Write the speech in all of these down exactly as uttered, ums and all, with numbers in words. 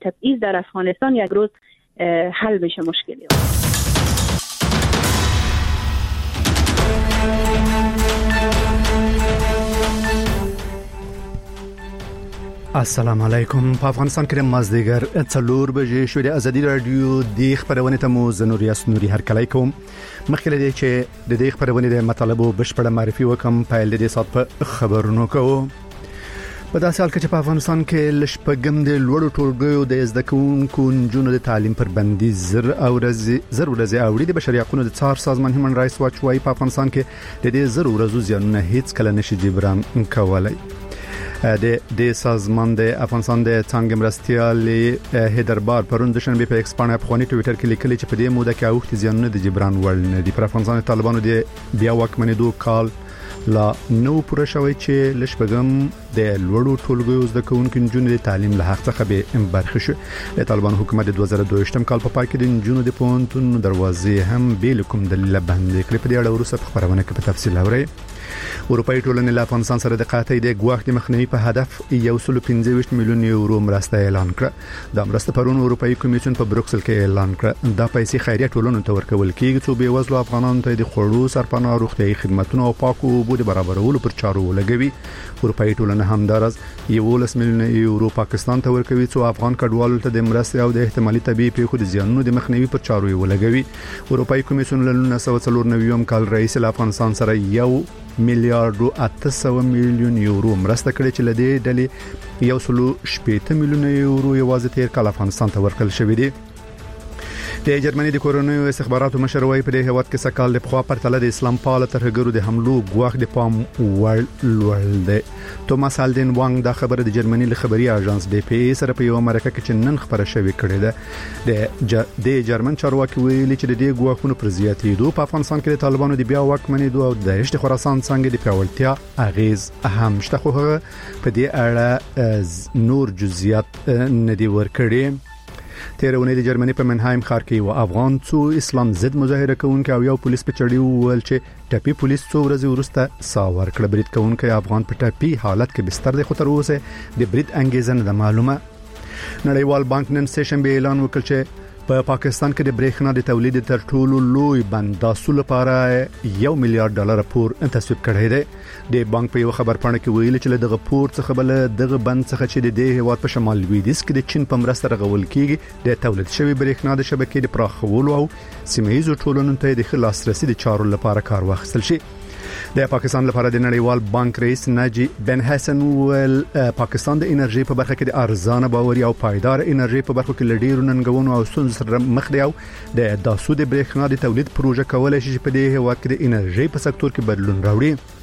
تبعیض در افغانستان یک روز حل بشه مشکلی. السلام علیکم. په افغانستان کې مازدیګر څلور بجې شوې د ازادي رادیو د خبرونه ته مو زنوریاس نوري هرکلی کوم. مخکې لري چې د دې خبرونه د مطالبو بشپړه معرفي وکم په لدې سات په خبرونو کوو. په داسې حال کې چې په افغانستان کې لشپګم د لوړو ټولګیو د زده کوونکو نجونو د تعلیم پر بندي زر او ورځې زر ورځې اوړي د بشري حقوقو د څار سازمان هیومن رائټس واچ وايي په افغانستان کې د دې زر ورځو زیانونه هیڅ کله نشي جبران کولای. د د سازمان د افغانستان د څنګه مرستيال هیدربار پرون د شنبه په ایکس باندې افغاني ټوئیټر کې لیکلي چې په دې موده کې اوخت زیانونه د جبران وړ نه دي. پر افغانستان طالبانو د بیا واکمنېدو کال لا نو پوره شوی چې لشپګم د لوړو ټولګیو زده کوونکو نجونو د تعلیم له حق څخه به برخه شو. د طالبان حکومت د دوه زره دوه یم کال په پای کې د نجونو د پونتون دروازې هم بیل کوم د لبند کړ. په دې اړه وروسته په خبرونه کې په تفصیل اورئ. اروپאי ټولنې له افغانستان سره د قاطع د ګواښ د مخنیوي په هدف یو سل او پنځه ویشت میلیون یورو مرسته اعلان کړه. دا مرسته پرون اروپאי کمیسیون په بروکسل کې اعلان کړه. دا پیسې خیریه ټولنو ته ورکول کیږي چې به وزلو افغانانو ته د خوړو سرپناه روغتيایي خدماتو او پاکو اوبو د برابرولو پر چارو ولګوي. اروپאי ټولنه همدارز یولس میلیون یورو پاکستان ته ورکوي چې افغان کډوالو ته د مرستې او د احتمالي طبيعي پیښو د زیانونو د مخنیوي پر چارو ولګوي. اروپאי کمیسیون له نولس سوه څلور نوي یم کال رئیس له افغانستان سره یو میلیارډ او اته سوه میلیون یورو مرسته کړې چې لدې ډلې یو سل شپږ میلیون یورو یوازې تیر کال افغانستان ته ورکړل شوې دي. د جرمني د کورونیو استخباراتو مشر وايي په دې هواد کې سکهال د خوا پرتله د اسلام پاله ترهګرو د حملو ګواښ د پام وړ لوړ دی. توماس هالدن وانګ دا خبره د جرمني له خبري اژانس ډي پی ای سره په یو مرکه کې چې نن خبره شوې کړې ده. د جرمن چارواکي ویلي چې د دې ګواښونو پر زیاتېدو په افغانستان کې د طالبانو د بیا واکمنېدو او د رشد خراسان څنګه د پیاوړتیا اغیز اهم شته، خو په دې اړه نور جزئیات نه دی ورکړي. تیرونه د جرمني په منهایم ښار کې یو افغان څو اسلام ضد مظاهره کوونکي او یو پولیس په چړې وویل چې ټاپي پولیس څو ورځې وروسته سا ورکړه. برید کوونکي افغان په ټاپي حالت کې بستر دی، خو تر اوسه د برید انګیزه نه معلومه. نړیوال بانک نن سه شنبه اعلان وکړ چې په پا پاکستان کې د برېښنا د تولید تر ټولو لوی بند د اصول لپاره یو میلیارډ ډالر پور تصویب کړی دی. د بانک په یو خبر پاڼه کې ویلي چې دغه پور څخه بل دغه بند څخه چې د دې هیواد په شمال لویدیځ کې د چین په مرسته رغول کیږي د تولید شوی برېښنا د شبکې د پراخولو او سیمه‌ییزو ټولنو ته د خلاص رسید چارو لپاره کار واخیستل شي. د پاکستان لپاره د نړیوال بانک رئیس ناجی بن حسن ول پاکستان د انرژي په برخه کې د ارزانه باوري او پایدار انرژي په برخه کې لډیرو ننګونو او ستونزو سره مخ دی او د داسو د برېښنا د تولید پروژه کولای شي په دې هیواد کې د انرژي په سکتور کې بدلون راوړي.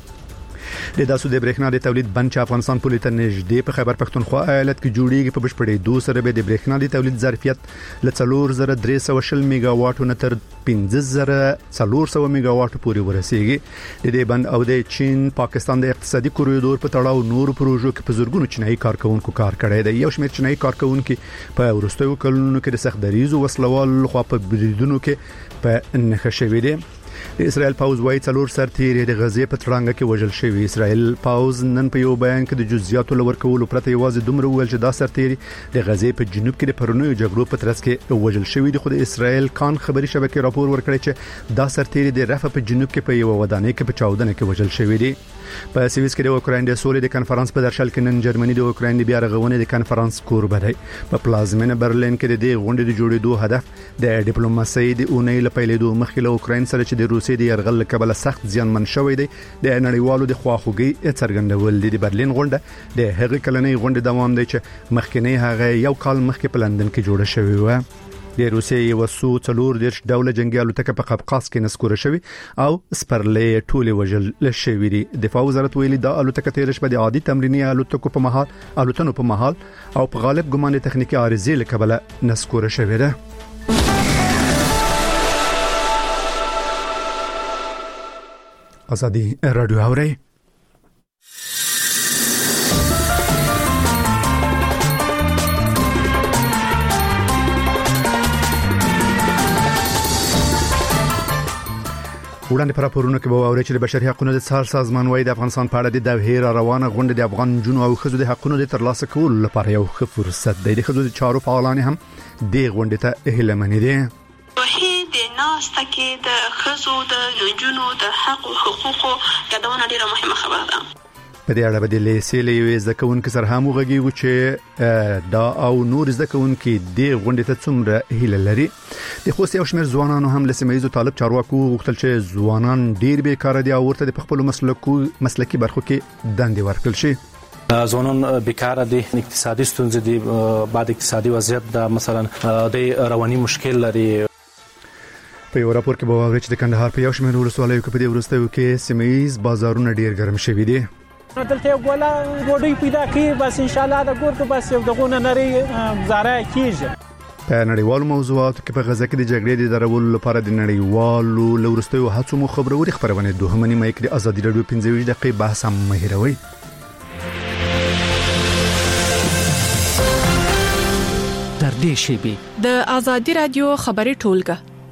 د داسو د برېښنا د تولید بند چې افغانستان پولې ته نږدې په خیبر پښتونخوا ایالت کې جوړیږي په بشپړېدو سره به د برېښنا د تولید ظرفیت له څلور زره درې سوه شل میگا واټو نه تر پنځه زره څلور سوه میگا واټو پورې ورسیږي. د دې بند او د چین پاکستان د اقتصادي کوریډور په تړاو نور پروژو کې په زورګونو چینایي کارکونکو کار کړی دی. یو شمېر چینایي کارکونکو په ورستیو کلونو کې د سخت دریزو وسلوال خو په بریدونو کې په نښه شوی دی. د اسرائیل پاوز وايي څلور سرتیري د غزې په ترانګه کې وژل شوی. اسرائیل پاوز نن په یو بیان کې د جزئیاتو لور کولو پرته یوازې دومره ویل چې دا سرتیري د غزې په جنوب کې د پرونیو جګړو په ترڅ کې وژل شوی دي. خو د اسرائیل کان خبري شبکې راپور ورکړی چې دا سرتیري د رفح په جنوب کې په یو ودانۍ کې په چاودنه کې وژل شوی دي. په سویس کې د اوکراین د سولې د کنفرانس په درشل کې نن جرمني د اوکراین د بیا رغونې د کنفرانس کوربه دی. په پلازمینه برلین کې د دې غونډې د جوړېدو هدف د ډیپلوماسۍ د اونۍ له پیلېدو مخکې له اوکراین سره چې د روسیې د یرغل کبل سخت زیانمن شوی دی د نړیوالو د خواخوږي څرګندول دي. د برلین غونډه د هغې کلنۍ غونډې دوام دی چې مخکنی هغه یو کال مخکې په لندن کې جوړه شوې و. د روسیې یو سو څلور دیرش ډوله جنگي الوتکه په قفقاز کې نسکوره شوی او سپرلې ټولې وژل شوی دي. دفاع وزارت ویلي دا الوتکه تیر شپه د عادي تمرینی الوتکو په مهال الوتنو په مهال او په غالب ګمان د تخنیکی عارضې له کبله نسکوره شوی ده. ازادي رادیو اوري. وړاندې پر راپورونو کې به اوري چې د بشري حقوقو د څار سازمان وايي د افغانستان په اړه د دوه روانه غونډه د افغان جنو او خزو د حقوقو د ترلاسه کولو لپاره یو ښه فرصت دی. د خزو د چارو فعالان هم د غونډې ته هیله مني دي. د ناسته کې د خزو د جنو د حق او حقوقو یادونه ډیره مهمه خبره ده. په دې اړه به د لیسې یوې ځکهونکو سره هم وغږیږو چې دا او نور ځکهونکو د غونډې ته څومره هیله لري. د خوست یو شمېر ځوانانو هم له سیمه‌ییزو طالب چارواکو غوښتل چې ځوانان ډیر بیکار دي او ورته د خپل مسلکو مسلکي برخو کې دندې ورکړل شي. ځوانان بیکاره دي، اقتصادي ستونزې دي، بعد اقتصادي وضعیت دا مثلا د رواني مشکل لري. په یو راپور کې به واوري چې د کندهار په یو شمېر ولسوالیو کې په دې وروستیو کې سیمه‌ییز بازارونه ډیر ګرم شوي دي. دلته ګولا روډي پیدا کی بس ان شاء الله د ګورته بس یو دغونه نری زاره کیږي. په نړیوالو موضوعاتو کې په غزه کې د جګړې د درولو لپاره د نړیوالو لورستیو هڅو مو خبروري خبرونه دوه منی مې کې د ازادي رادیو پنځه ویشت دقیقې بحث هم مهیروي. تر دې شی به د ازادي رادیو خبري ټولګه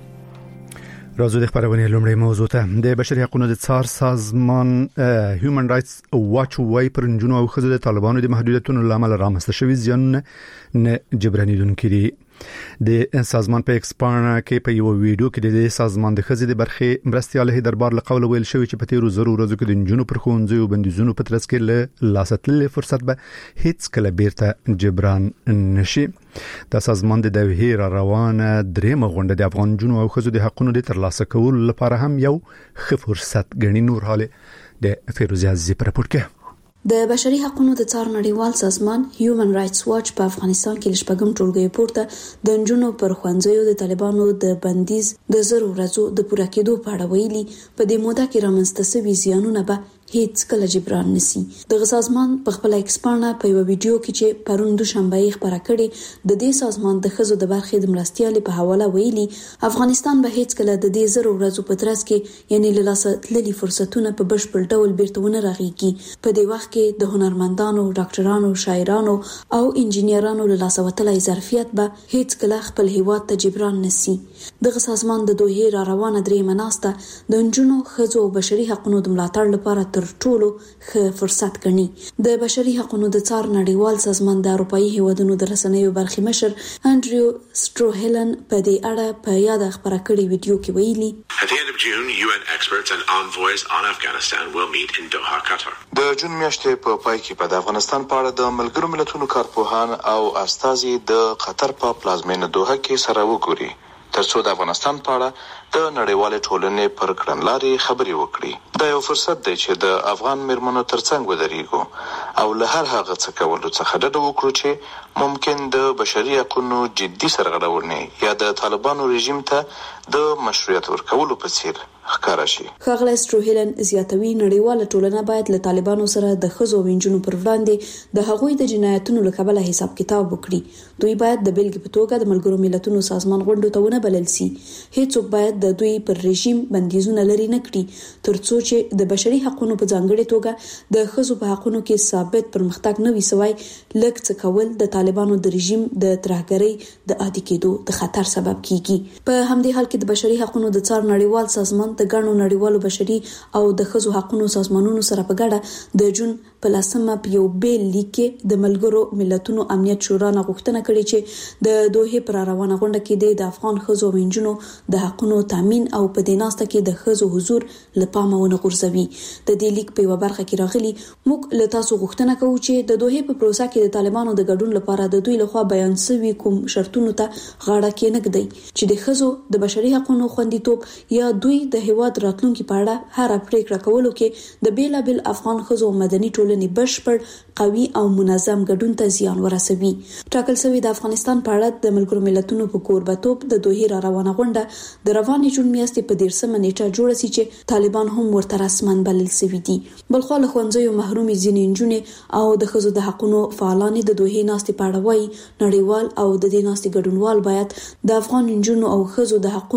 راځو د خبرونه لومړی موضوع ته. د بشري حقوقو د څار سازمان هیومن رائټس واچ وايي پر جنونو او خزو د طالبانو د محدودیتونو لامل رامنځته شوی زیان نه جبرانیدونکي دي. د سازمان په ایکسپارنا کې په یو ویډیو کې د سازمان د خزې د برخې مرستياله دربار له قول ویل شوی چې په تیرو زرو ورځو کې د جنونو پر خوندزي او بندیزونو په ترڅ کې له لاساتلې فرصت به هیڅ کله بیرته جبران نشي. د سازمان د دوه روانه درېمه غونډه د افغان جنونو او خزو د حقوقو د ترلاسه کولو لپاره هم یو ښه فرصت ګڼي. نور حاله د فیروزه عزیزی پر راپور کې د بشري حقوقو د څار نړیوال سازمان هیومن رائټس واچ په افغانستان کې لشپږم ټولګي پورته د جنونو پر خوندزیو د طالبانو د بندیز د زرو ورځو د پوره کېدو په اړه ویلي په دې موده کې رامنځته شوي زیانونه به هیڅ کله جبران نسی. د سازمان په خپل ایکسپارنا په یو ویډیو کې چې پرون دوشنبه یې خبره کړې د دې سازمان د خزو د برخې د مرستيالي په حواله ویلي افغانستان به هیڅ کله د دې زرو ورځو په ترڅ کې یعنی له لاسه تللي فرصتونه په بشپړ ډول بیرته راغیږي. په دې وخت کې د هنرمندانو، ډاکټرانو، شاعرانو او انجینرانو له لاسه وتلای ظرفیت به هیڅ کله خپل هیواد ته جبران نسی. د سازمان د دوه را روانه درې مناسته د جنونو خزو او بشري حقوقو د ملاتړ لپاره تر ټولو ښه فرصت ګڼي. د بشري حقوقو د څار نړیوال سازمان د اروپאי هیوادونو د رسنیو برخې مشر انډریو سټروهلن په دې اړه په یاد خبره کړې ویډیو کې ویلي At the end of June, U N experts and envoys on Afghanistan will meet in Doha, Qatar. د جون میاشتې په پای کې په افغانستان په اړه د ملګرو ملتونو کارپوهان او استازي د قطر په پلازمینه دوحه کې سره وګوري ترڅو د افغانستان په اړه د نړیوالې ټولنې پر کړنلارې خبرې وکړي. دا یو فرصت دی چې د افغان مېرمنو ترڅنګ ودرېږو او له هر هغه څه کولو څخه ډډه وکړو چې ممکن د بشري حقوقو جدي سرغړونې یا د طالبانو رژیم ته د مشروعیت ورکولو په څیر ښکارا شي. ښاغلی سټروهلن زیاتوي نړیواله ټولنه باید له طالبانو سره د خزو وینجونو پر وړاندې د هغوی د جنایتونو له کبله حساب کتاب وکړي. دوی باید د بیلګې په توګه د ملګرو ملتونو سازمان غونډو ته ونه بلل شي. هیڅوک باید د دوی پر رژیم بندیزونه لري نه کړي ترڅو چې د بشري حقوقو په ځانګړي توګه د خزو په حقوقو کې ثابت پرمختګ نه وي سوی لږ څه کول د طالبانو د رژیم د ترهګرۍ د عادي کېدو د خطر سبب کیږي. په همدې حال کې د بشري حقوقو د څار نړیوال سازمان د ګڼو نړیوالو بشري او د خزو حقوقو سازمانونو سره په ګډه د جون په لسمه په یو بیل لیک کې د ملګرو ملتونو امنیت شورا نه غوښتنه کړې چې د دوه پر روانه غونډه کې د افغان خزو وینجونو د حقوقو تامین او په دې ناسته کې د خزو حضور لپاره ونه غورځوي. د دې لیک په یو برخه کې راغلي موږ له تاسو غوښتنه کوو چې د دوه په پروسه کې د طالبانو د ګډون لپاره د دوی لخوا بیان شوی کوم شرطونو ته غاړه کېنږدي چې د خزو د بشري حقوقو خوندیتوب یا دوی د هیواد راتلونکي په اړه هر پریکړه کولو کې د بیلابل افغان خزو مدني ټولنې بشپړ قوي او منظم ګډون ته زیان ورسوي. ټاکل شوی د افغانستان په اړه د ملګرو ملتونو په کوربتوب د دوه را روانه غونډه د روانې جون میاشتې په دیرشمه نیټه جوړه شي چې طالبان هم ورته رسمن بلل شوی دي. بلخو له خوندزیو محرومي ځینې نجونې او د خزو د حقوقو فعالان د دوه ناستې په اړه وایي نړیوال او د دې ناستې ګډونوال باید د افغان نجونو او خزو د حقوقو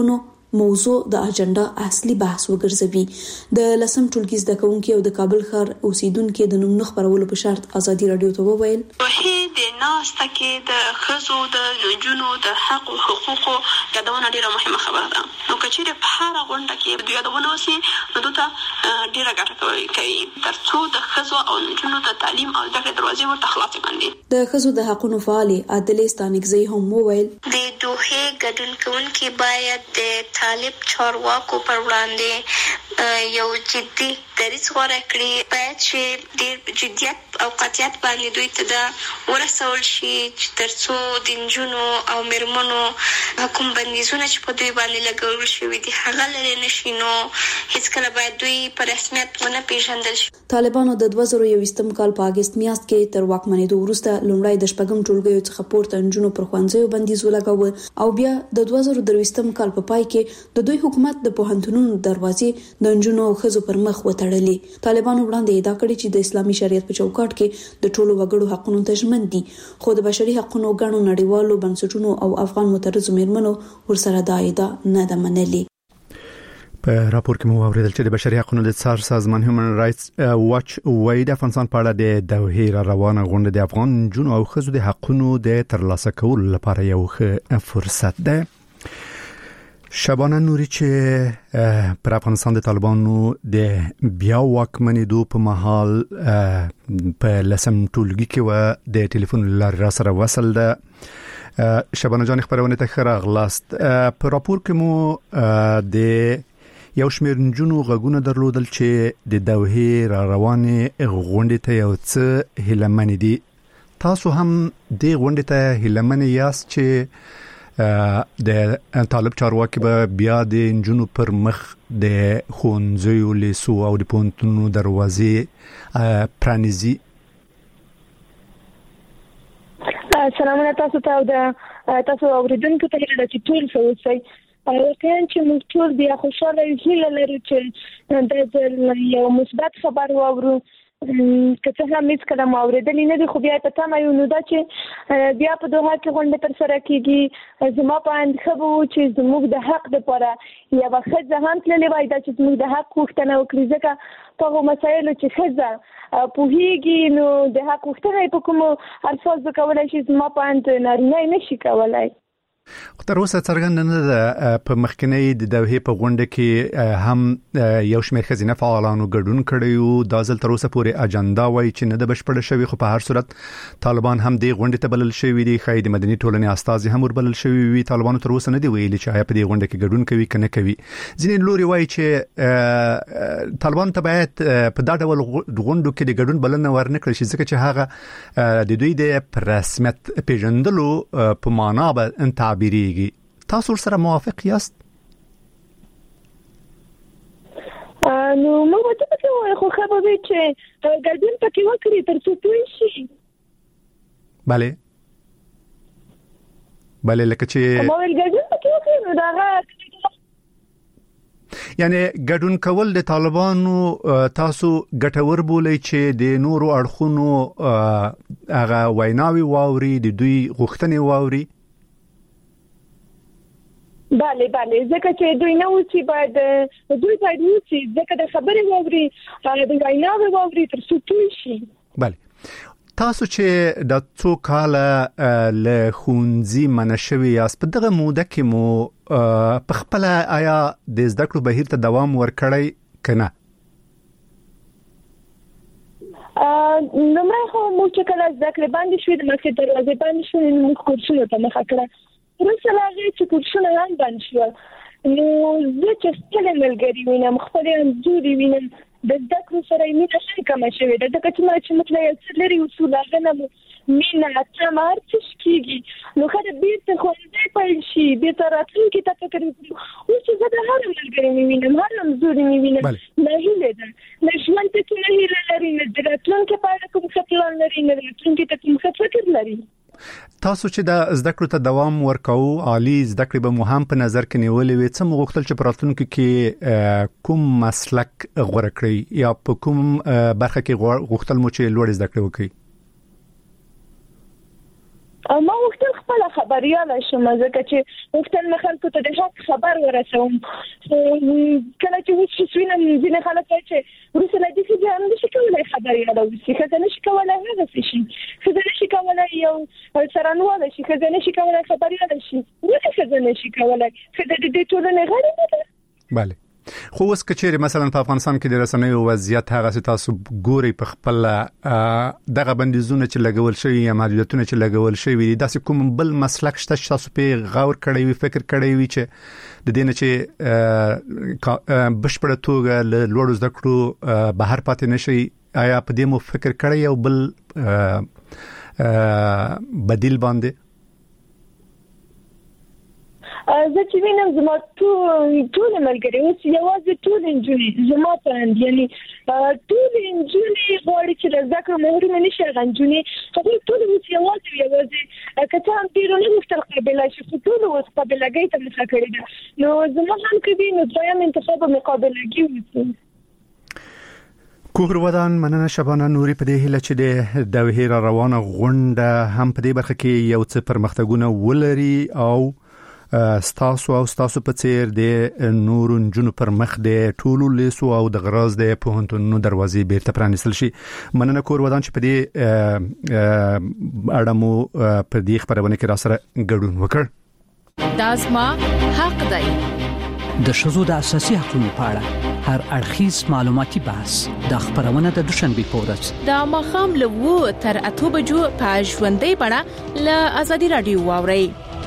موضوع د اجنډا اصلي بحث وګرځوي. د لسم ټولګي زده کوونکي او د کابل ښار اوسیدونکو د نوم خبرولو په شرط ازادي رادیو ته وویل وحید ناسته کې د خزو د نجونو د حق او حقوقو یادونه ډیره مهمه خبره ده. نو کچېره په هر غونډه کې د یادونه وسی نو دوته ډیره ګټه کوي ترڅو د خزو او نجونو د تعلیم او زده کړې دروازې ورته خلاصې کړي. د خزو د حقوقو فعالي عادلې ستانګزی هم وویل د دوه ګډون کوونکي باید د طالب چارواکو پر وړاندې یو جدي دریځ غوره کړي. باید چې ډېر جدیت او قاطعیت باندې دوی ته دا ورسول شي چې ترڅو د نجونو او میرمنو حکوم بندیزونه چې په دوی باندې لګول شوي دي هغه لرې نشي. نو هیڅکله باید دوی په رسمیت ونه پیژندل شي. طالبانو د دوه زره یوویشتم کال په اگست میاشت کې تر واکمنېدو وروسته لومړی د شپږم ټولګیو څخه پورته نجونو پر ښوونځیو بندیز ولګاوه او بیا د دوه زره درویشتم کال په پای کې د دوی حکومت د پوهنتونونو دروازې د نجونو او ښځو پر مخ وتړلې. طالبانو وړاندې ادعا کړې چې د اسلامي شریعت په چوکاټ کې د ټولو وګړو حقوقو ته ژمن دي، خو د بشري حقوقو غاڼو نړیوالو بنسټونو او افغان مترجم میرمنو ورسره دا ادعا نه ده منلې. په راپور کې مو اوریدل چې د بشري حقوقو د څار سازمان هیومن رائټس واچ وايي د افغانستان په اړه د دوحې روانه غونډه د افغان جنو او خزو د حقوقو د ترلاسه کولو لپاره یو ښه فرصت ده. شبانه نوري چې پر افغانستان د طالبانو د بیا واکمنېدو په مهال په لسم ټولګي کې و د ټلیفون لارې را سره وصل ده. شبانه جان خبرونه ته ښه راغلاست. په راپور کې مو د یو شمېر نجونو غږونه درلودل چې د دوحې را روانې غونډې ته یو څه هیلهمن دي. تاسو هم د غونډې ته هیلهمن یاست چې د طالب چارواکي به بیا د نجونو پر مخ د ښوونځیو لیسو او د پوهنتونونو دروازې پرانیزي؟ سلام علیکم تاسو ته او د تاسو اوریدونکو ته هیله چې ټول ښه اوسئ. واقعا چې موږ ټول بیا خوشاله هیله لرو چې د یو مثبت خبر واورو، که څه هم هیڅ کله مو اورېدلی نه دي، خو بیا په تمه یو نو دا چې بیا په دوحه کې غونډه ترسره کېږي. زما په اند ښه به و چې زموږ د حق دپاره یوه ښځه هم تللې وای دا چې زموږ د حق غوښتنه وکړي، ځکه په هغو مسایلو چې ښځه پوهېږي نو د حق غوښتنه یې په کومو الفاظو کولی شي، زما په اند نارینه یې نشي کولی. خو تر اوسه څرګنده نه ده په مخکنۍ د دوحې په غونډه کې هم یو شمېر ښځینه فعالانو ګډون کړی و. دا ځل تر اوسه پورې اجنډا وایي چې نه ده بشپړه شوې، خو په هر صورت طالبان هم دې غونډې ته بلل شوي دي. ښایي د مدني ټولنې استازي هم وربلل شوي وي. طالبانو تر اوسه نه دي ویلي چې آیا په دې غونډه کې ګډون کوي که نه کوي. ځینې لوري وایي چې طالبان ته باید په دا ډول غونډو کې د ګډون بلنه ورنه کړل شي، ځکه چې هغه د دوی د رسمیت پیژندلو په معنا به تعبیریږي. تاسو سره موافق یاست؟ نو موږ ته څه وایو، خو خبره وی چې ګډون پکې وکړي ترڅو پوه شي. bale bale لکه چې موږ ګډون پکې وکړو نو دا یعنی ګډون کول د طالبانو تاسو ګټور بولئ چې د نورو اړخونو هغه ویناوي واوري، د دوی غوښتنې واوري؟ bale bale ځکه چې دوی نه وسی باید دوی باید وسی ځکه د خبرې واوري او د ویناوي واوري ترڅو پوه شي. bale تاسو چې د څو کاله له ښوونځي منشوي یاست، په دغه موده کې مو په خپل آیا د زده کړو بهیر ته دوام ورکړی کنه؟ نو خو مو چې کله زده کړې باندې شوې د مکتب دروازې باندې شوې موږ کورسونه ته مخه کړه. وروسته لا هغې چې کورسونه هم بند شول نو زه چې خپلې ملګري وینم، خپلې انځورې وینم، د زده کړو سره یې مینه ښه کمه شوې ده، ځکه چې ما چې موږ له یو څه لرې اوسو هغه نه مو مینه تمه هر څه کېږي. نو ښه ده بېرته ښوونځی پیل شي، بېرته راتلونکي ته فکر وکړو. اوس چې زه د هر ملګري مې وینم، هر انځورې مې وینم، ناهیلې ده، نه ژوند ته کومه هیله لري، نه د راتلونکي په اړه کوم ښه پلان لري، نه راتلونکي ته کوم ښه فکر لري. تاسو چې د زده کړو ته دوام ورکاو، عالی زده کړې به مو هم په نظر کې نیولې وي، څه مو غوښتل چې په راتلونکي کې کوم مسلک غوره کړئ یا په کوم برخه کې غوښتل مو چې لوړ زده کړې وکړئ؟ ما وختل خپل خبرياله شم ځکه چې وختل مې خلکو ته د حق خبر ورسوم کله چې وڅ شوینم ځینې خلک چې ورسره د دې ځان نشي کولای خبرياله وسی خزه نشي کولای هغه شي خزه نشي کولای یو سرانواله شي خزه نشي کولای خبرياله شي ولې خزه نشي کولای خزه د دې ټولنې غړي ده. بله خو اوس کچېره مثلا په افغانستان کې د رسنیو وضعیت هغه چې تاسو ګوري په خپل دغه بندیزونه چې لګول شوی یا محدودیتونه چې لګول شوی دي داسې کوم بل مسلک شته چې تاسو په غور کړی وي فکر کړی وي چې د دې نه چې بشپړه توګه له لوړو زده کړو بهر پاتې نشي آیا په دې مو فکر کړی یو بل بدیل باندې؟ زه چې وینم زما ټول ټول ملګری اوس یوازې ټول انجونې زما پاند یعنی ټول انجونې غواړي چې زده کړو مهرونه نشي غنجونې خو ټول اوس یوازې یوازې کته هم ډیرو نه مختل قابلیت شي ټول اوس قابلیت ته مخه کړی ده نو زما هم کې نو دویم انتخاب مقابلګي وي. کوهر ودان مننه شبانه نوري په دې هله چې د دوه روانه غونډه هم په دې برخه کې یو څه پرمختګونه ولري او ستاسو او ستاسو په څیر د نور جنو پر مخ د ټولو لیسو او د غراز د پوهنتونونو دروازې بیرته پرانیستل شي. مننه کور ودان چې په دې اړه مو په دې خبرونه کې را سره ګډون وکړ. دازما حق دی د شذو د اساسي حقوقو په اړه هر اړخیز معلوماتي بحث د خبرونه د دوشنبه پورز د مخام له و تر اته بجو په ژوندۍ بڼه له ازادي رادیو واوري.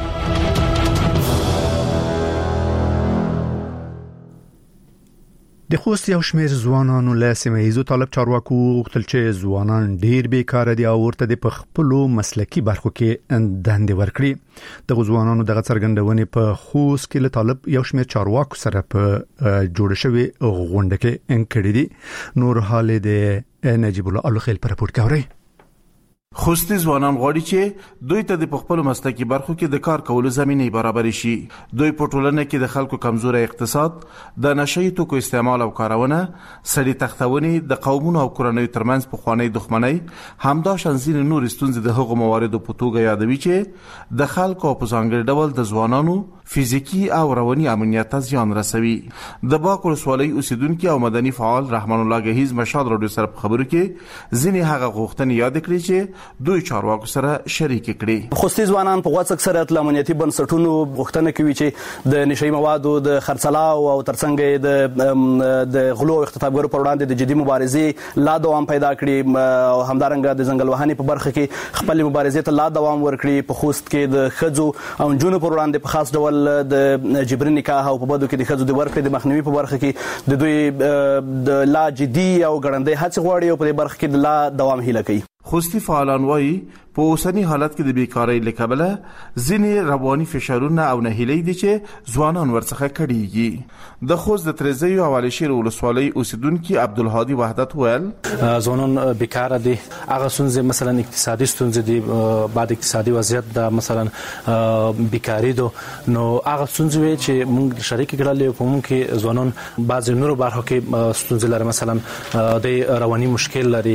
د خوست یو شمېر ځوانانو له سیمه‌ایزو طالب چارواکو غوښتل چې ځوانان ډیر بیکار دي او ورته د خپلو مسلکی برخو کې دندې ورکړي. د ځوانانو دغه څرګندونې په خوست کې له طالب یو شمېر چارواکو سره په جوړ شوی غونډه کې انکړې دي. نور حال د نجیب الله الخیل پر راپور کوي. خوستي ځوانان غواړي چې دوی ته د خپل مسلکی برخو کې د کار کولو زمينه برابر شي. دوی په ټولنه کې د خلکو کمزوري اقتصاد، د نشئی توکو استعمال او کارونه، سړي تختونې، د قومونو او کورنۍ ترمنځ په خوانی دښمنۍ، همدا شانزین نور ستونزې د هغو مواردو په توګه یادوي چې د خلکو په ځانګړي ډول د ځوانانو فزیکی او رواني امنیت ته زیان رسوي. د باکور سوالي اوسیدونکو او مدني فعال رحمان الله گهیز مشال رادیو سره خبرو کې ځینې هغه غوښتنې یاد کړې چې دوی چارواکو سره شریک کړي. خوستي ځوانان په غوڅ اکثریت لامنیتي بنسټونو غوښتنه کوي چې د نشئی موادو د خرڅلاو او ترڅنګ د د غلو او اختطافګرو پر وړاندې د جدي مبارزې لا دوام پیدا کړي او همدارنګه د ځنګل وهنې په برخه کې خپل مبارزې ته لا دوام ورکړي. په خوست کې د خځو او جنونو پر وړاندې په خاص ډول د جبري نکاح او په بدو کې د خځو د ورکړې د مخنیوي په برخه کې د دوی د لا جدي او ګړندې هڅې غواړي او په برخه کې د لا دوام هیله کوي. خوستي فعالان وایي په اوسنی حالت کې د بیکاری لکبله ځینې رواني فشارونه او نهیلې دي چې ځوانان ورڅخه کړيږي. د خوست د ترزیو حواله شیر ولسوالۍ اوسیدونکو عبدالهادي وحدت ویل ځوانان بیکاره دي. هغه څنګه مثلا اقتصادي ستونزې دي بعد اقتصادي وضعیت د مثلا بیکاری دو نو هغه څنګه چې موږ شریک کړل په موږ کې ځوانان بعض نورو برخو کې ستونزې لري مثلا د رواني مشکل لري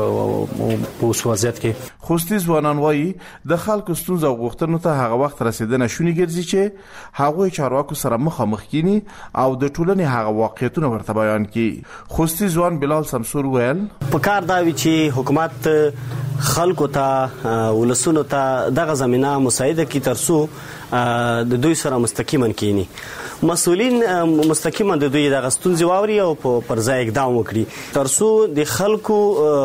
په وضعیت کې. خوستي ځوانان وایي د خلکو ستونزې او غوښتنو ته هغه وخت رسیدنه شونې ګرځي چې هغه چارواکو سره مخامخ کینی او د ټولنې هغه واقعیتونه ورته بیان کړي. خوستي ځوان بلال سمسور ویل په کار دا وی چې حکومت خلکو ته ولسونو ته دغه زمينه مساعده کی ترسو د دوی سره مستقیما کینی. مسؤلین مستقیما د دوی د غستونځ واوري او پر ځای اقدام وکړي ترسو د خلکو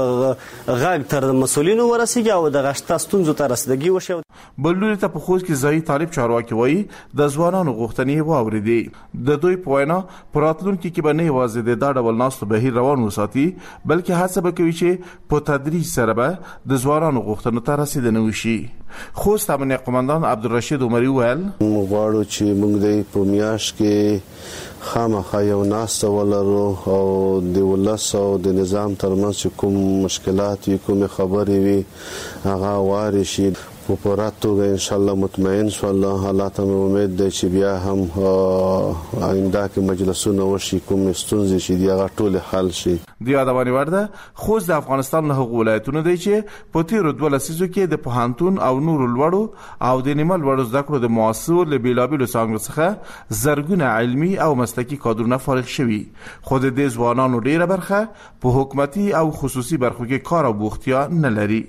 غږ تر مسؤلینو ورسیږي او د غشتا ستونزو ته رسیدګي وشي. بلوري ته په خوست کې ځای طالب چارواکي وایي د ځوانانو غوښتنې واوري دي. د دوی په وینا پراتلونکو کې به نه یوازې د دا ډول ناستو بهیر روان وساتي بلکې هڅه وکوي چې په تدریج سره به د ځوانانو غوښتنو ته رسیدنه وشي. خوست امنیه قومندان عبدالرشید عمری ویل غواړو چې موږ د پومیاش کې خامخا یو ناسته ولرو او د ولس او د نظام ترمنځ کوم مشکلات وي کوم خبرې وي هغه واري شي. په پوره توګه ان شاء الله مطمئن شو. الله حالات مې امید دی چې بیا هم آینده کې مجلسونه وشي، کوم ستونزې چې دی هغه ټول حل شي. د یادونې وړ ده خوست د افغانستان له هغو ولایتونو دی چې په تیرو دوه لسیزو کې د پوهنتون او نورو لوړو او د نیمه لوړو زده کړو د مؤسسو له بېلابېلو څانګو څخه زرګونه علمي او مسلکي کادرونه فارغ شوي، خو د دې ځوانانو ډېره برخه په حکومتي او خصوصي برخو کې کار او بوختیا نه لري.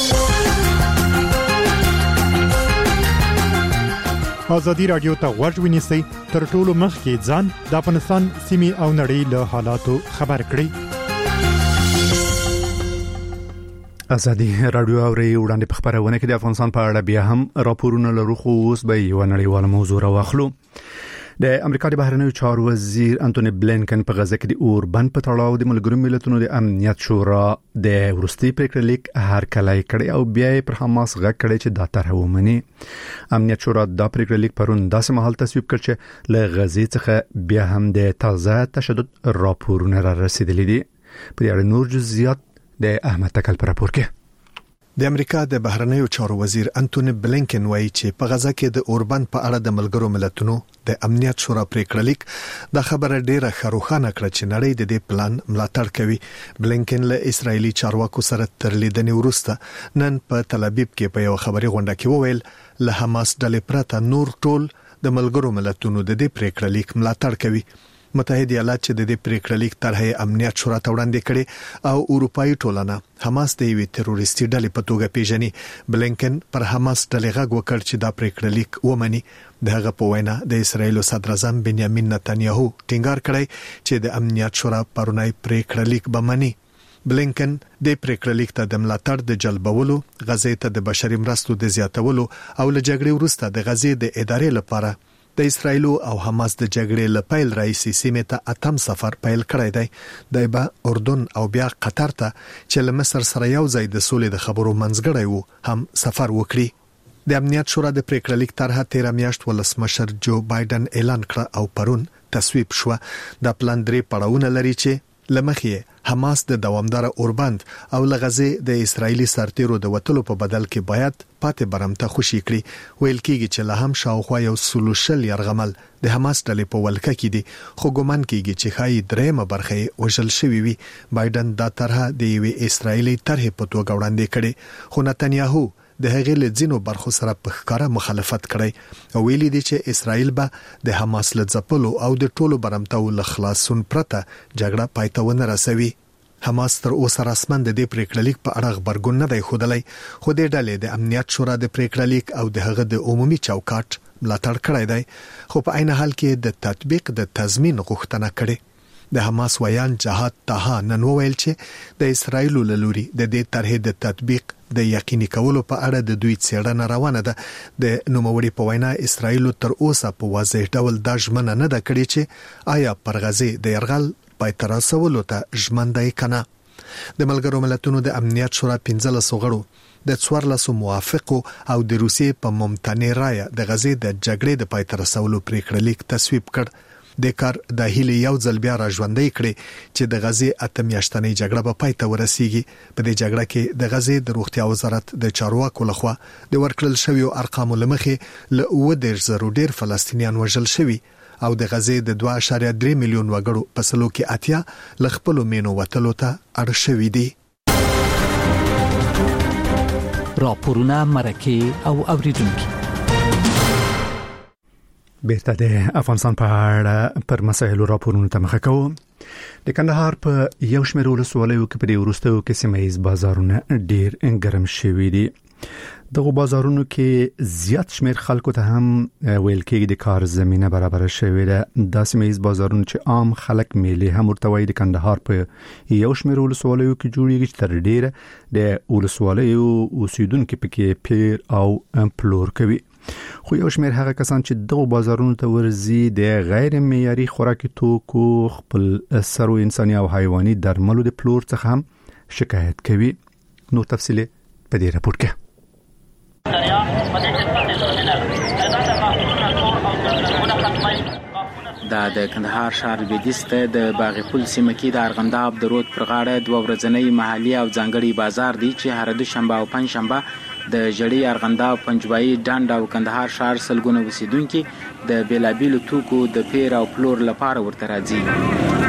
ازادي رادیو ته غوږ ونیسئ، تر ټولو مخکې ځان د افغانستان سیمې او نړۍ له حالاتو خبر کړئ. ازادي رادیو اوري وړاندې په خبرونه کې د افغانستان په اړه بیا هم راپورونه لرو، خو اوس به یو نړیواله موضوع راوخلو. د امریکا د بهرنیو چارو وزیر انټونی بلینکن په غزه کې د اوربند په تړاو د ملګرو ملتونو د امنیت شورا د ورستي پریکړه لیک هرکلی کړی او بیا پر حماس غږ کړی چې دا طرح ومني. امنیت شورا دا پریکړه لیک پرون داسې مهال تصویب کړ چې له غزې څخه بیا هم د تازه تشدد راپورونه را رسیدلي دي. په دې اړه نور جزئیات د احمد تکل پر راپور کې. د امریکا د بهرنیو چارو وزیر انټونی بلینکن وایي چې په غزه کې د اوربند په اړه د ملګرو ملتونو د امنیت شورا پریکړه لیک د خبره ډیره خروخانه کړ چې نړۍ د دې پلان ملاتړ کوي. بلینکن له اسرایلی چارواکو سره تر لیدنې وروسته نن په تل ابیب کې په یو خبري غونډه کې وویل له حماس ډلې پرته نور ټول د ملګرو ملتونو د دې پریکړه لیک ملاتړ کوي. متحده ایالات چې د دې پریکړه لیک طرح امنیت شورا ته وړاندې کړي او اروپאי ټولنه حماس د یوې تروریستي ډلې په توګه پیژني. بلینکن پر حماس ډلې غږ وکړ چې دا پریکړه لیک ومني. دغه په وینا د اسرایل صدر اعظم بنیامین نتنیاهو ټینګار کړی چې د امنیت شورا پرونی پریکړه لیک به مني. بلینکن د پریکړه لیک ته د ملاتړ د جلبولو، غزې ته د بشري مرستو د زیاتولو او له جګړې وروسته د غزې د ادارې لپاره د اسرایل او حماس د جګړې له پیل راځي سیمه ته اتم سفر پیل کړی دی. د با اردن او بیا قطر ته چې له مصر سره یو ځای د سولې د خبرو منځګړی وو هم سفر وکړي. د امنیت شورا د پریکړه لیک طرح تیر میاشت ولسمشر جو بایدن اعلان کړ او پرون تصویب شو. د پلان درې پړاوونه لري چې لمخې حماس د دوامدار اوربند او لغزه د اسرایلی سرتیرو د وټلو په بدل کې باید پاتې برمته خوشي کړي. ویل کېږي چې له هم شاوخوا یو سلوشل يرغمل د حماس ډلې په ولکه کې دي، خو ګومان کېږي چې خای درېمه برخه وژل شوی وي. بایدن دا طرح د یوې اسرایلی طرح په توګه وړاندې کړي، خو نتنیاهو د هغې له ځینو برخو سره په ښکاره مخالفت کړی او ویلي دی چې اسرایل به د حماس له ځپلو او د ټولو برمتو له خلاصون پرته جګړه پای ته ونه رسوي. حماس تر اوسه رسمن د دې پریکړه لیک په اړه خبرګون نه دی ښودلی، خو د ډلې د امنیت شورا د پریکړه لیک او د هغه د عمومي چوکاټ ملاتړ کړی دی، خو په عین حال کې د تطبیق د تضمین غوښتنه کړې. د حماس ویان جهاد طه نن وویل چې د اسرایل له لوري د دې طرح د تطبیق د یقیني کولو په اړه د دوی څېړنه روانه ده. د نوموړي په وینا اسرایل تر اوسه په واضح ډول دا ژمنه نه ده کړې چې آیا پر غزې د يرغل پای تر رسولو ته ژمنده کنه. د ملګرو ملتونو د امنیت شورا پنځلس غړو د څوارلسو موافقو او د روسیې په ممتنع رایه د غزې د جګړې د پای تر رسولو پریکړه لیک تصویب کړ. د کار د هیله یو ځل بیا راژوندۍ کړي چې د غزې اتم میاشتنۍ جګړه په پای ته ورسیږي. په دې جګړه کې د غزې د روغتیا وزارت د چارواکو لخوا د ورکړل شویو ارقامو لمخې له اووه دېرش زرو ډیر فلسطینیان وژل شوي او د غزې د دوه اعشاریه درې میلیون وګړو په سلو کې اتیا له خپلو مینو وتلو ته اړ شوي دي. راپورونه مرکه او اوریدونکو بیرته د افغانستان په اړه پر مسایلو راپورونه ته مخه کوو. د کندهار په یو شمېر ولسوالیو کې په دې وروستیو کې سیمه ییز بازارونه ډېر ګرم شوي دي. دغه بازارونو کې زیات شمېر خلکو ته هم ویل کېږي د کار زمینه برابر شوې ده. دا سیمه ییز بازارونه چې عام خلک میلې هم ورته وایي د کندهار په یو شمېر ولسوالیو کې جوړیږي چې تر ډېره د ولسوالیو اوسیدونکو پکې پیر او پلور کوي. خو یو شمېر هغه کسان چې دغه بازارونو ته ورځي د غیر معیاري خوراکي توکو، خپل سرو انساني او حیواني درملو د پلور څخه هم شکایت کوي. نو تفصیل په دې راپور کې. دا د کندهار ښار لویدیځ ته د باغ پل سیمه کې د ارغنداب د رود پر غاړه دوه ورځنی محلي او ځانګړي بازار دی چې هر دوشنبه او پنځشنبه د جړی ارغنداب پنجوایي ډنډ او کندهار ښار سلګونه اوسیدونکي د بیلابیلو توکو د پیر او پلور لپاره ورته راځي.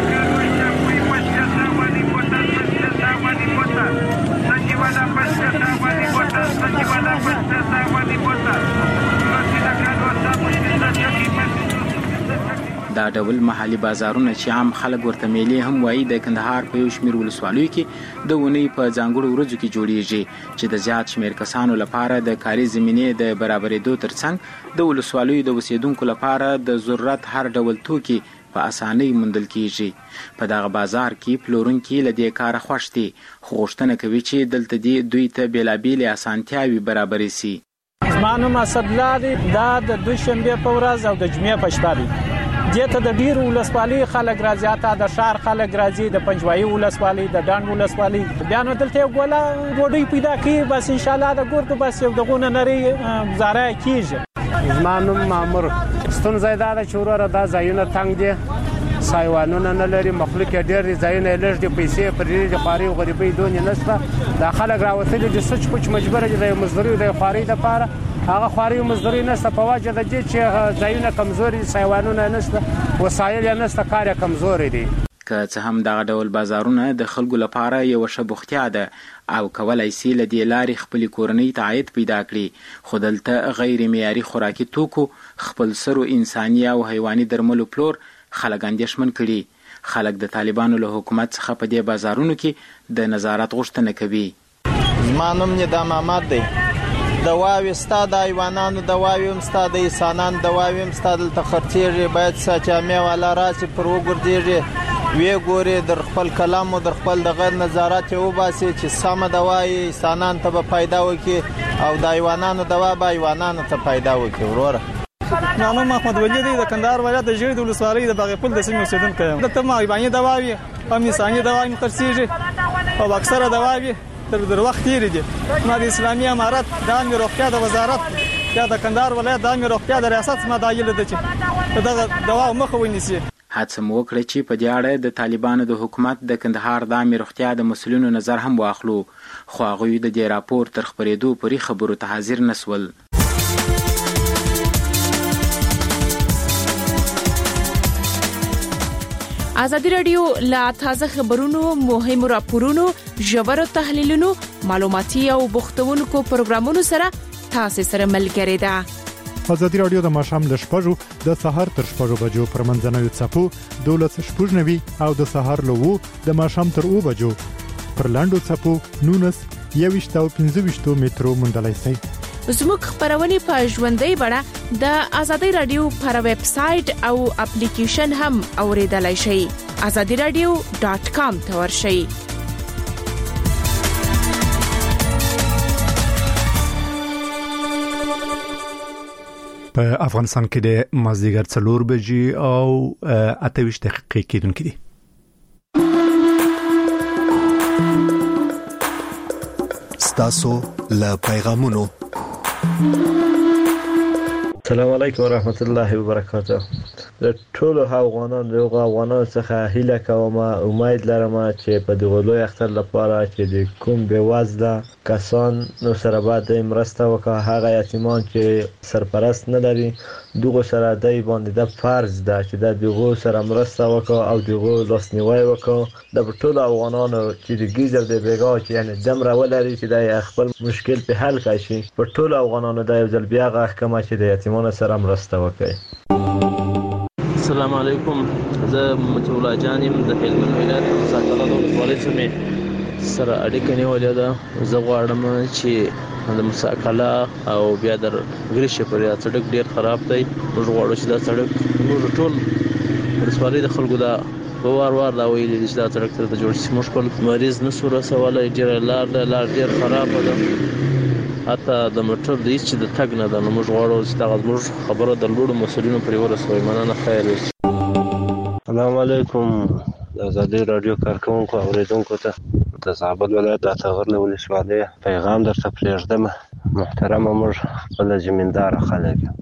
دا ډول محلي بازارونه چې عام خلک ورته میلې هم وایي د کندهار په یو شمېر ولسوالیو کې د اونۍ په ځانګړو ورځو کې جوړیږي چې د زیات شمېر کسانو لپاره د کاري زمینې د برابرېدو ترڅنګ د ولسوالیو د اوسیدونکو لپاره د ضرورت هر ډول توکي په اسانۍ موندل کیږي. په دغه بازار کې پلورونکي له دې کاره خوښ دي خو غوښتنه کوي چې دلته دې دوی ته بېلابېلې اسانتیاوې برابرې سي. زما نوم اسدالله دی. دا د دوشنبې په ورځ او د جمعې په شپه دی. دې ته د ډیرو ولسوالۍ خلک راځي، حتی د ښار خلک راځي، د پنجوایي ولسوالۍ، د ډنډ ولسوالۍ. بیا نو دلته یو ګوله ډوډۍ پیدا کړي، بس انشاءالله د ګورتو بس یو دغونه نرۍ ګزاره کېږي. زما نوم مامور. ستونزه دا ده چې وروره دا ځایونه تنګ دي، سایوانونه نه لري، مخلوق یې ډېر دي، ځایونه یې لږ دي، پیسې پرې دي، خواري او غریبۍ دونې نشته. دا خلک راوتلي دي سوچ پوچ مجبوره دي د مزدوري د خوارۍ دپاره. هغه خواري او مزدوري نشته په وجه د دې چې ځایونه کمزوري دي، سایوانونه نشته، وسایل یې نشته، کار یې کمزوري دي. که څه هم دغه ډول بازارونه د خلکو لپاره یوه ښه بوختیا ده او کولی سي له دې لارې خپلې کورنۍ ته عاید پیدا کړي، خو دلته غیر معیاري خوراکي توکو، خپلسرو انساني او حیواني درملو پلور خلک اندېښمن کړي. خلک د طالبانو له حکومت څخه په دې بازارونو کې د نظارت غوښتنه کوي. زما نوم ندا محمد دی. دواوی ستا د حیوانانو دواوی هم ستا د انسانانو دواوی هم ستا دلته خرڅېږي. باید ساچامې والا راسي پر وګرځېږي، ویې ګوري، در خپل کلام او در خپل دغه نظارت یې وباسي چې سمه دوا یې انسانانو ته به پیدا وکړي او د حیوانانو دوا به حیوانانو ته پیدا وکړي. وروره نام محمد ولی دی، د کندهار ولایت د ژړۍ د ولسوالۍ د باغ پل د سیمې اوسېدونکی یم. دلته هم حیواني دواوې هم انساني دواوې هم خرڅېږي او اکثره دواوې تر در وخت تیرې دي. ما د اسلامي امارت د عامې روغتیا د وزارت یا د کندهار ولایت د عامې روغتیا د ریاست څخه دا هیله ده چې دغه دواو مخه ونیسي. هڅه مو وکړه چې په دې اړه د طالبانو د حکومت د کندهار د عامې روغتیا د مسؤلینو نظر هم واخلو، خو هغوی د دې راپور تر خپرېدو پورې خبرو ته حاضر نسول. ازادي راډیو لا تازه خبرونو، مهمو راپورونو، ژورو تحلیلونو، معلوماتي او بوختونکو پروګرامونو سره تاسو سره ملګری ده. ازادي راډیو د ماښام ل شپږو د سهار تر شپږو بجو پر منځنوي څپو دولس شپږ نوي او د سهار له وو د ماښام تر اوو بجو پر لاندو څپو نونس یويشت او پنځه ویشت مترو موندلای شئ. زموږ خبرونه په ژوندۍ بڼه د ازادي راډیو پر ویب سټ او اپلیکیشن هم اوریدلای شئ. azadi radio dot com ته ورشئ. په افغانستان کې د مازدیګر څلور بجې او اته ویشت دقیقې کېدونکې دي. ستاسو له پیغامونو. السلام علیکم ورحمت الله وبرکاته. د ټولو افغانانو د افغانانو څخه هیله کوم، امید لرم چې په دغه لوی اختر لپاره چې د کوم بېوزله کسان نو سره باندې مرسته وکړي، هغه یتیمان چې سرپرست نه لري، دغه سره دای باندې د فرض ده چې د دغه سره مرسته وکړي او دغه لاسنیوي وکړي. د ټولو افغانانو چې د ګیزر د بیګا چې یعنی دمر ولري چې د خپل مشکل په حل کړي، په ټولو افغانانو د یو ځل بیا غږ کوم چې د یتیمانو سره مرسته وکړي. السلام علیکم. زه متولا جانم د هلمند ولایت مساکله د ولسوالۍ سمې سره اړیکه نیولې ده. زه غواړم چې د مساکله او بیا د ګریشه پر سړک ډیر خراب دی. موږ غواړو چې دا سړک موږ ټول ولسوالۍ د خلکو دا وار وار دا ویلي چې دا سړک تر جوړ شي. موږ خپل مریض نسو رسولای، ډیر لار لار ډیر خراب ده، حتی د موټر د هیڅ د تګ نه ده. نو موږ غواړو چې دا زموږ خبره د لوړو مسؤلینو پرې ورسوي. مننه، خیر اوسئ. السلام علیکم. د ازادي راډیو کارکونکو اوریدونکو ته د زابل ولایت د اتغر ولسوالۍ پیغام درته پرېږدم. محترمه، موږ خپل زمیندار خلک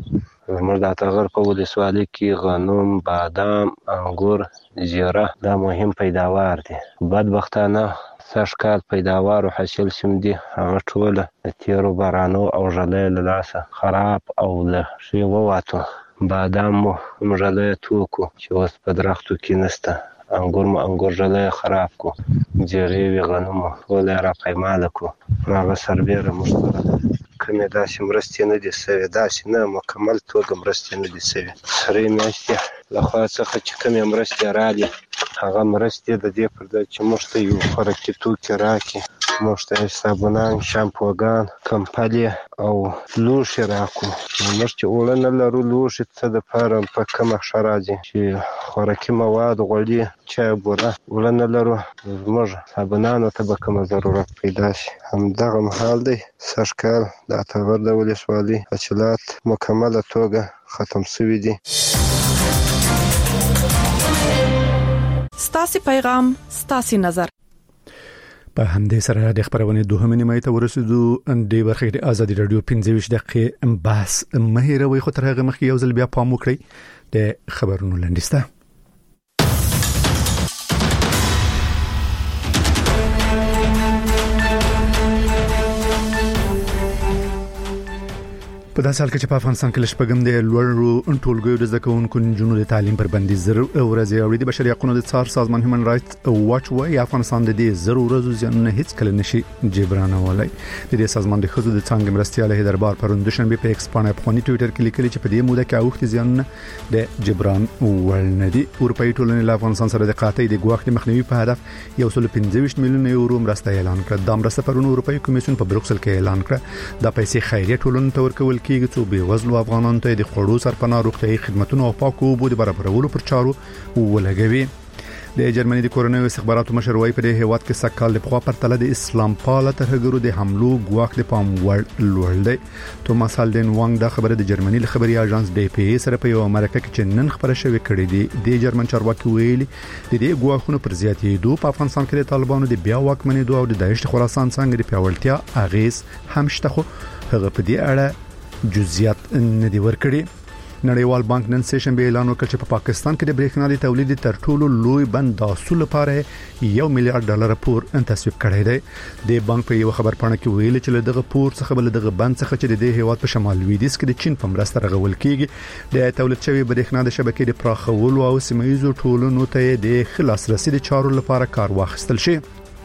زموږ د اتغر په ولسوالۍ کې غنم، بادام، انګور، زیره دا مهم پیداوار دي. بدبختانه سږ کال پیداوار او حاصل شوم دي هغه ټوله د تیرو بارانو او ژلۍ له لاسه خراب او له ښې ووتو. بادام مو ژلۍ توکو چې اوس په درختو کې نشته. انګور مو انګور ژلۍ خراب کو. زیرې وې غنمو ټول یې راپیماله کو. هغه سربیره موږ سره کومې داسې مرستې نه دي سوې، داسې نه مکمل توګه مرستې نه دي سوې. سرې میاشتې له خوا څخه چې کومې مرستې رالي هغه مرستې د دې پر ځای چې موږ ته یو خوراکي توکي راکړي، موږ ته صابونان، شامپوګان، کمپلې او لوښي راکړو. موږ چې اوړه نه لرو لوښي څه دپاره په کومه ښه راځي چې خوراکي مواد غوړي چای بوره اوړه نه لرو، زموږ صابونانو ته به کومه ضرورت پیدا شي. همدغه مهال دی سږ کال د اتغر د ولسوالۍ حاصلات مکمله توګه ختم شوي دي. ستاسو پیغام ستاسو نظر. په همدې سره د خبرونه دوهمه نیمه ته ورسېدو. د برخې د ازادي رادیو پنځه ویشت دقیقې بحث مهیروي خو تر هغه مخکې یو ځل بیا پام وکړئ د خبرونو لنډیسته. په داسې حال کې چې په افغانستان کې لشپږم د لوړو ټولګیو د زده کوونکو نجونو د تعلیم پر بندیز زر ورځې اوړي. د بشري حقوقو د څار سازمان هیومن رائټس واچ وايي افغانستان د دې زر ورځو ځانونه هیڅ کله نشي جبرانولای. د دې سازمان د خزو د څنګه مرستياله دربار پرون د شنبه په ایکس باندې په خوني ټوئیټر کې لیکلي چې په دې موده کې اوخت ځانونه د جبران ولندي. اروپאי ټولنې له افغانستان سره د قاطع د ګواښ د مخنیوي په هدف یو سل پنځه ویشت میلیون یورو مرسته اعلان کړه. د مرسته پرون اروپאי کمیسیون په بروکسل کې اعلان کړه. دا پیسې خیریه ټولنې ته ورکول کیږي چې به وزلو افغانانو ته د خوړو سرپناه روغتيایي خدماتو او پاکو اوبو د برابرولو پر چارو ولګوي. د جرمني د کورونو استخباراتو مشر وايي په دې هیواد کې سکهال د خوا پر تله د اسلام پاله ترهګرو د حملو ګواښ د پام وړ لوړ دی. توماس هالدن وانګ دا خبره د جرمني خبري اژانس ډي پي ای سره په یو امریکا کې چې نن خبره شوې کړې دي. د جرمن چارواکي ویلي د دې ګواښونو پر زیاتېدو په افغانستان کې د طالبانو د بیا واکمنېدو او د داعش خراسان څنګه د پیاوړتیا اغیز هم شته، خو هغه په دې اړه جزئیات نه دی ورکړي. نړیوال بانک نن سه شنبه اعلان وکړ چې په پاکستان کې د برېښنا د تولید تر ټولو لوی بند د اصول لپاره یو میلیارډ ډالر پور تصویب کړی دی. د بانک په یو خبر پاڼه کې ویل چې دغه پور څخه بل دغه بند څخه چې د هیواد په شمال لویدیځ کې د چین په مرسته رغول کیږي د تولید شوی برېښنا د شبکې د پراخولو او سیمایي ټولنو ته د خلاص رسید چارو لپاره کار واخیستل شي.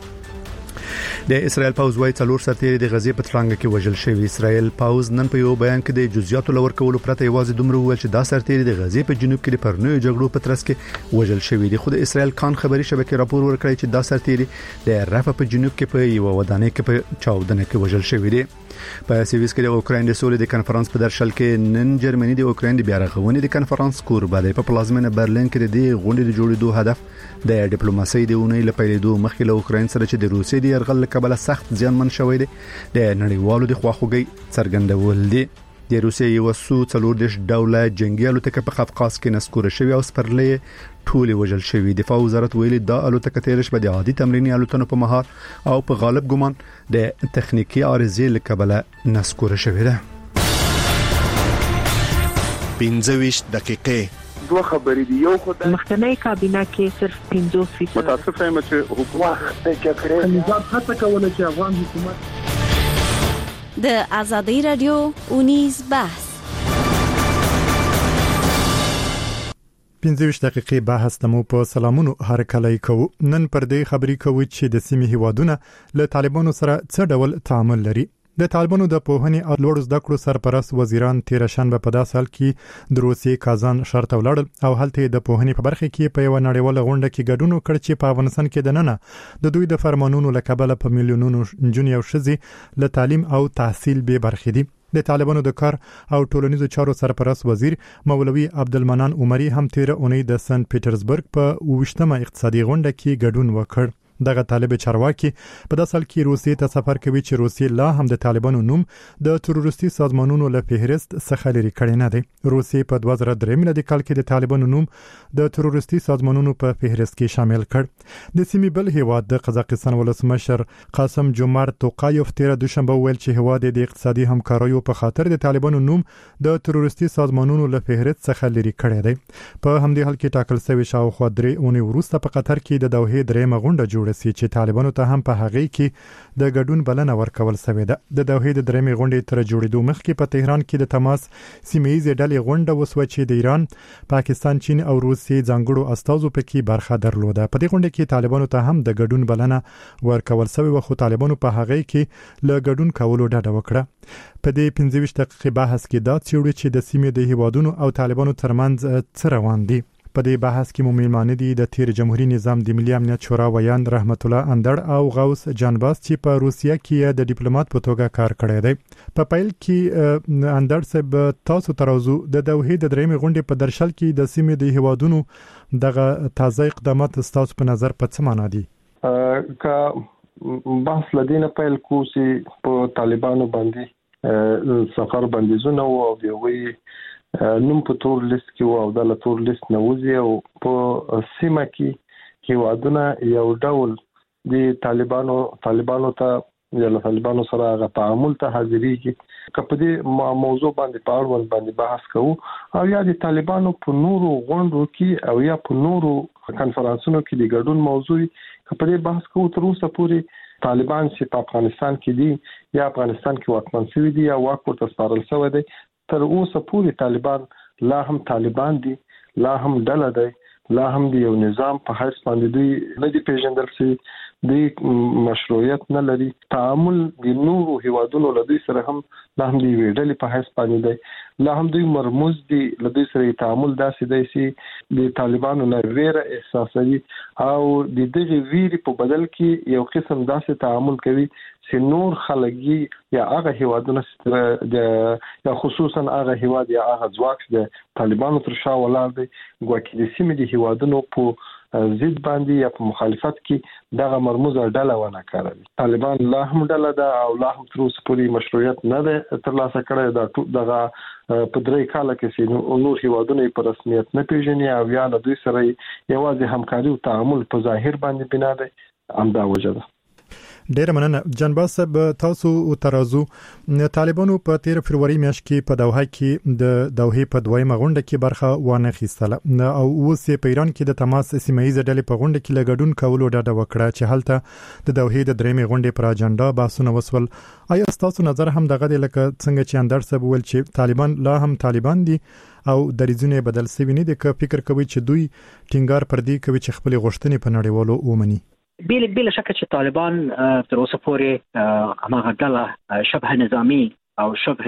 د اسرائیل پوز وايي څلور سرتیري د غزې په ترانګ کې وژل شوی. اسرائیل پوز نن په یو بیان کې د جزئیاتو لور کولو پرته یوازې دومره ویل چې دا سرتیري د غزې په جنوب کې د پرنوي جګړو په ترڅ کې وژل شوی دي. خو د اسرائیل کان خبري شبکې راپور ورکړی چې دا سرتیري د رفح په جنوب کې په یو ودانۍ کې په چاودنه کې وژل شوی دي. په سویس کې د اوکراین د سولې د کنفرانس په درشل کې نن جرمني د اوکراین د بیا رغونې د کنفرانس کوربه دی. په پلازمینه برلین کې د غونډې د جوړېدو هدف د ډیپلوماسۍ د اونۍ لپاره د مخکې له اوکراین سره چې د روسیې د يرغل کبله سخت زیانمن شوی دی د نړیوالو د خواخوږي څرګندول دي. د روسیې یو سو څلور دیش ډوله جنگي الوتکه په قفقاز کې نسکور شوی او سپرلې ټولې وژل شوی. دفاع وزارت ویلي دا الوتکه تیرش به د عادي تمرینی الوتنو په مهار او په غالب ګمان د تخنیکی عارضې لکبله نسکور شوی ده. پنځه ویشت دقیقې دوه خبرې دي. یو خدای مخکنی کابینه کې صرف پنځوس فیصد متاسف یم چې حکومت د جګړې نظام هڅه کوله چې افغان حکومت د ازادي رادیو اونیز بحث پنځه ویشت دقیقې بحث تمو په سلامونو هرکلی کوو. نن پر دې خبرې کوو چې د سیمې هیوادونه له طالبانو سره څه ډول تعامل لري. د طالبانو د پوهنې او لوړ زده کړو سرپرست وزیران تیر شنبه په داسې حال کې د روسیې کازان ښار ته ولاړل او هلته د پوهنې په برخه کې په یو نړیواله غونډه کې ګډون وکړ چې په افغانستان کې د نننه د دوی د فرمانونو لکبله په میلیونونو جنونی او شذې له تعلیم او تحصیل به برخې دي. د طالبانو د کار او ټولنیزو چارو سرپرست وزیر مولوي عبدالمنان عمری هم تیر اونۍ د سنت پیټرزبرګ په وشتمه اقتصادي غونډه کې ګډون وکړ. دغه طالب چارواکي په داسې حال کې روسیې ته سفر کوي چې روسیې لا هم د طالبانو نوم د تروریستي سازمانونو له فهرست څخه لري کړی نه دی. روسیې په دوه زره درې میلادي کال کې د طالبانو نوم د تروریستي سازمانونو په فهرست کې شامل کړ. د سیمې بل هیواد د قزاقستان ولسمشر قاسم جومارت توقایف تیر دوشنبه ویل چې هیواد د اقتصادي همکاریو په خاطر د طالبانو نوم د تروریستي سازمانونو له فهرست څخه لري کړی دی. په همدې حال کې ټاکل شوی شاوخوا درې اونۍ وروسته په قطر کې د دوحې درېمه غونډه جوړه شي چې طالبانو ته هم په هغې کې د ګډون بلنه ورکول شوې ده. د دوحې د درېمې غونډې تر جوړېدو مخکې په تهران کې د تماس سیمه‌ییزې ډلې غونډه وسوه چې د ایران، پاکستان، چین او روسیې ځانګړو استازو پکې برخه درلوده. په دې غونډه کې طالبانو ته هم د ګډون بلنه ورکول شوې و، خو طالبانو په هغې کې له ګډون کولو ډډه وکړه. په دې پنځه ویشت دقیقې بحث کې دا څېړو چې د سیمې د هیوادونو او طالبانو ترمنځ څه روان دي. په دې بحث کې مو میلمانه دي د تیر جمهوریت نظام د ملي امنیت شورا ویاند رحمت الله اندړ او غوث جانباز چې په روسیه کې د ډیپلوماټ په توګه کار کړی دی. په پیل کې اندړ صاحب تاسو ترازو د دوحې د درېمې غونډې په درشل کې د سیمې د هیوادونو دغه تازه اقدامات ستاسو په نظر په څه معنا دي؟ که بحث لدینه پیل کو چې په طالبانو باندې سفر بندیزونه او دوی نوم په تور لیست کې او د تور لیست نه وځي او په سیمه کې هیوادونه یو ډول د طالبانو طالبانو ته یا له طالبانو سره غو تعامل ته حاضرېږي. که په دې موضوع باندې په اړوند باندې بحث کوو او یا د طالبانو په نورو غونډو کې او یا په نورو کنفرانسونو کې د ګډون موضوع که په دې بحث کوو، تر اوسه پورې طالبان چې په افغانستان کې دي یا افغانستان کې واکمن شوي دي یا واک ورته سپارل شوی دی، تر اوسه پورې طالبان لا هم طالبان دي، لا هم ډله دی، لا هم د یو نظام په حیث باندې دوی نه دي پیژندل شوي، دوی مشروعیت نه لري. تعامل د نورو هیوادونو له دوی سره هم لا هم د یوې ډلې په حیث باندې دی، لا هم دوی مرموز دي، له دوی سره تعامل داسې دی چې د طالبانو نه ویره احساسوي او د دغې ویرې په بدل کې یو قسم داسې تعامل کوي چې نور خلګي یا هغه هیوادونه د یا خصوصا هغه هیواد یا هغه ځواک د طالبانو تر شا ولاړ دی، ګواکې د سیمې د هیوادونو په ضد باندې یا په مخالفت کې دغه مرموزه ډله ونه کاروي. طالبان لا هم ډله ده او لا هم تر اوسه پورې مشروعیت نه ده ترلاسه کړی. دا دغه په درې کاله کې چې نور هیوادونه په رسمیت نه پیژني او یا له دوی سره یوازې همکاري او تعامل په ظاهر باندې بنا ده، همدا وجه ده. ډیر مننه جنباز صاحب. تاسو ترازو طالبانو په تیر فروری میاشت کې په دوحه کې د دوحې په دویمه غونډه کې برخه وانه خیستله او اوس په ایران کې د تماس سیمه‌ییزه ډلې په غونډه کې لګډون کولو ډډه وکړه چې هلته د دوحې د درېمې غونډې پر اجنډا بحثونه وسول. آیا تاسو نظر هم دغه د لکه څنګه چې اندر صاحب ول چې طالبان لا هم طالبان دي او دریځونه بدل شوي نه دي، که فکر کوي چې دوی ټینګار پر دې کوي چې خپل غوښتنې په نړیوالو ومني؟ بل بل شک چې طالبان تر اوسه پورې هغه ډله شبه نظامی او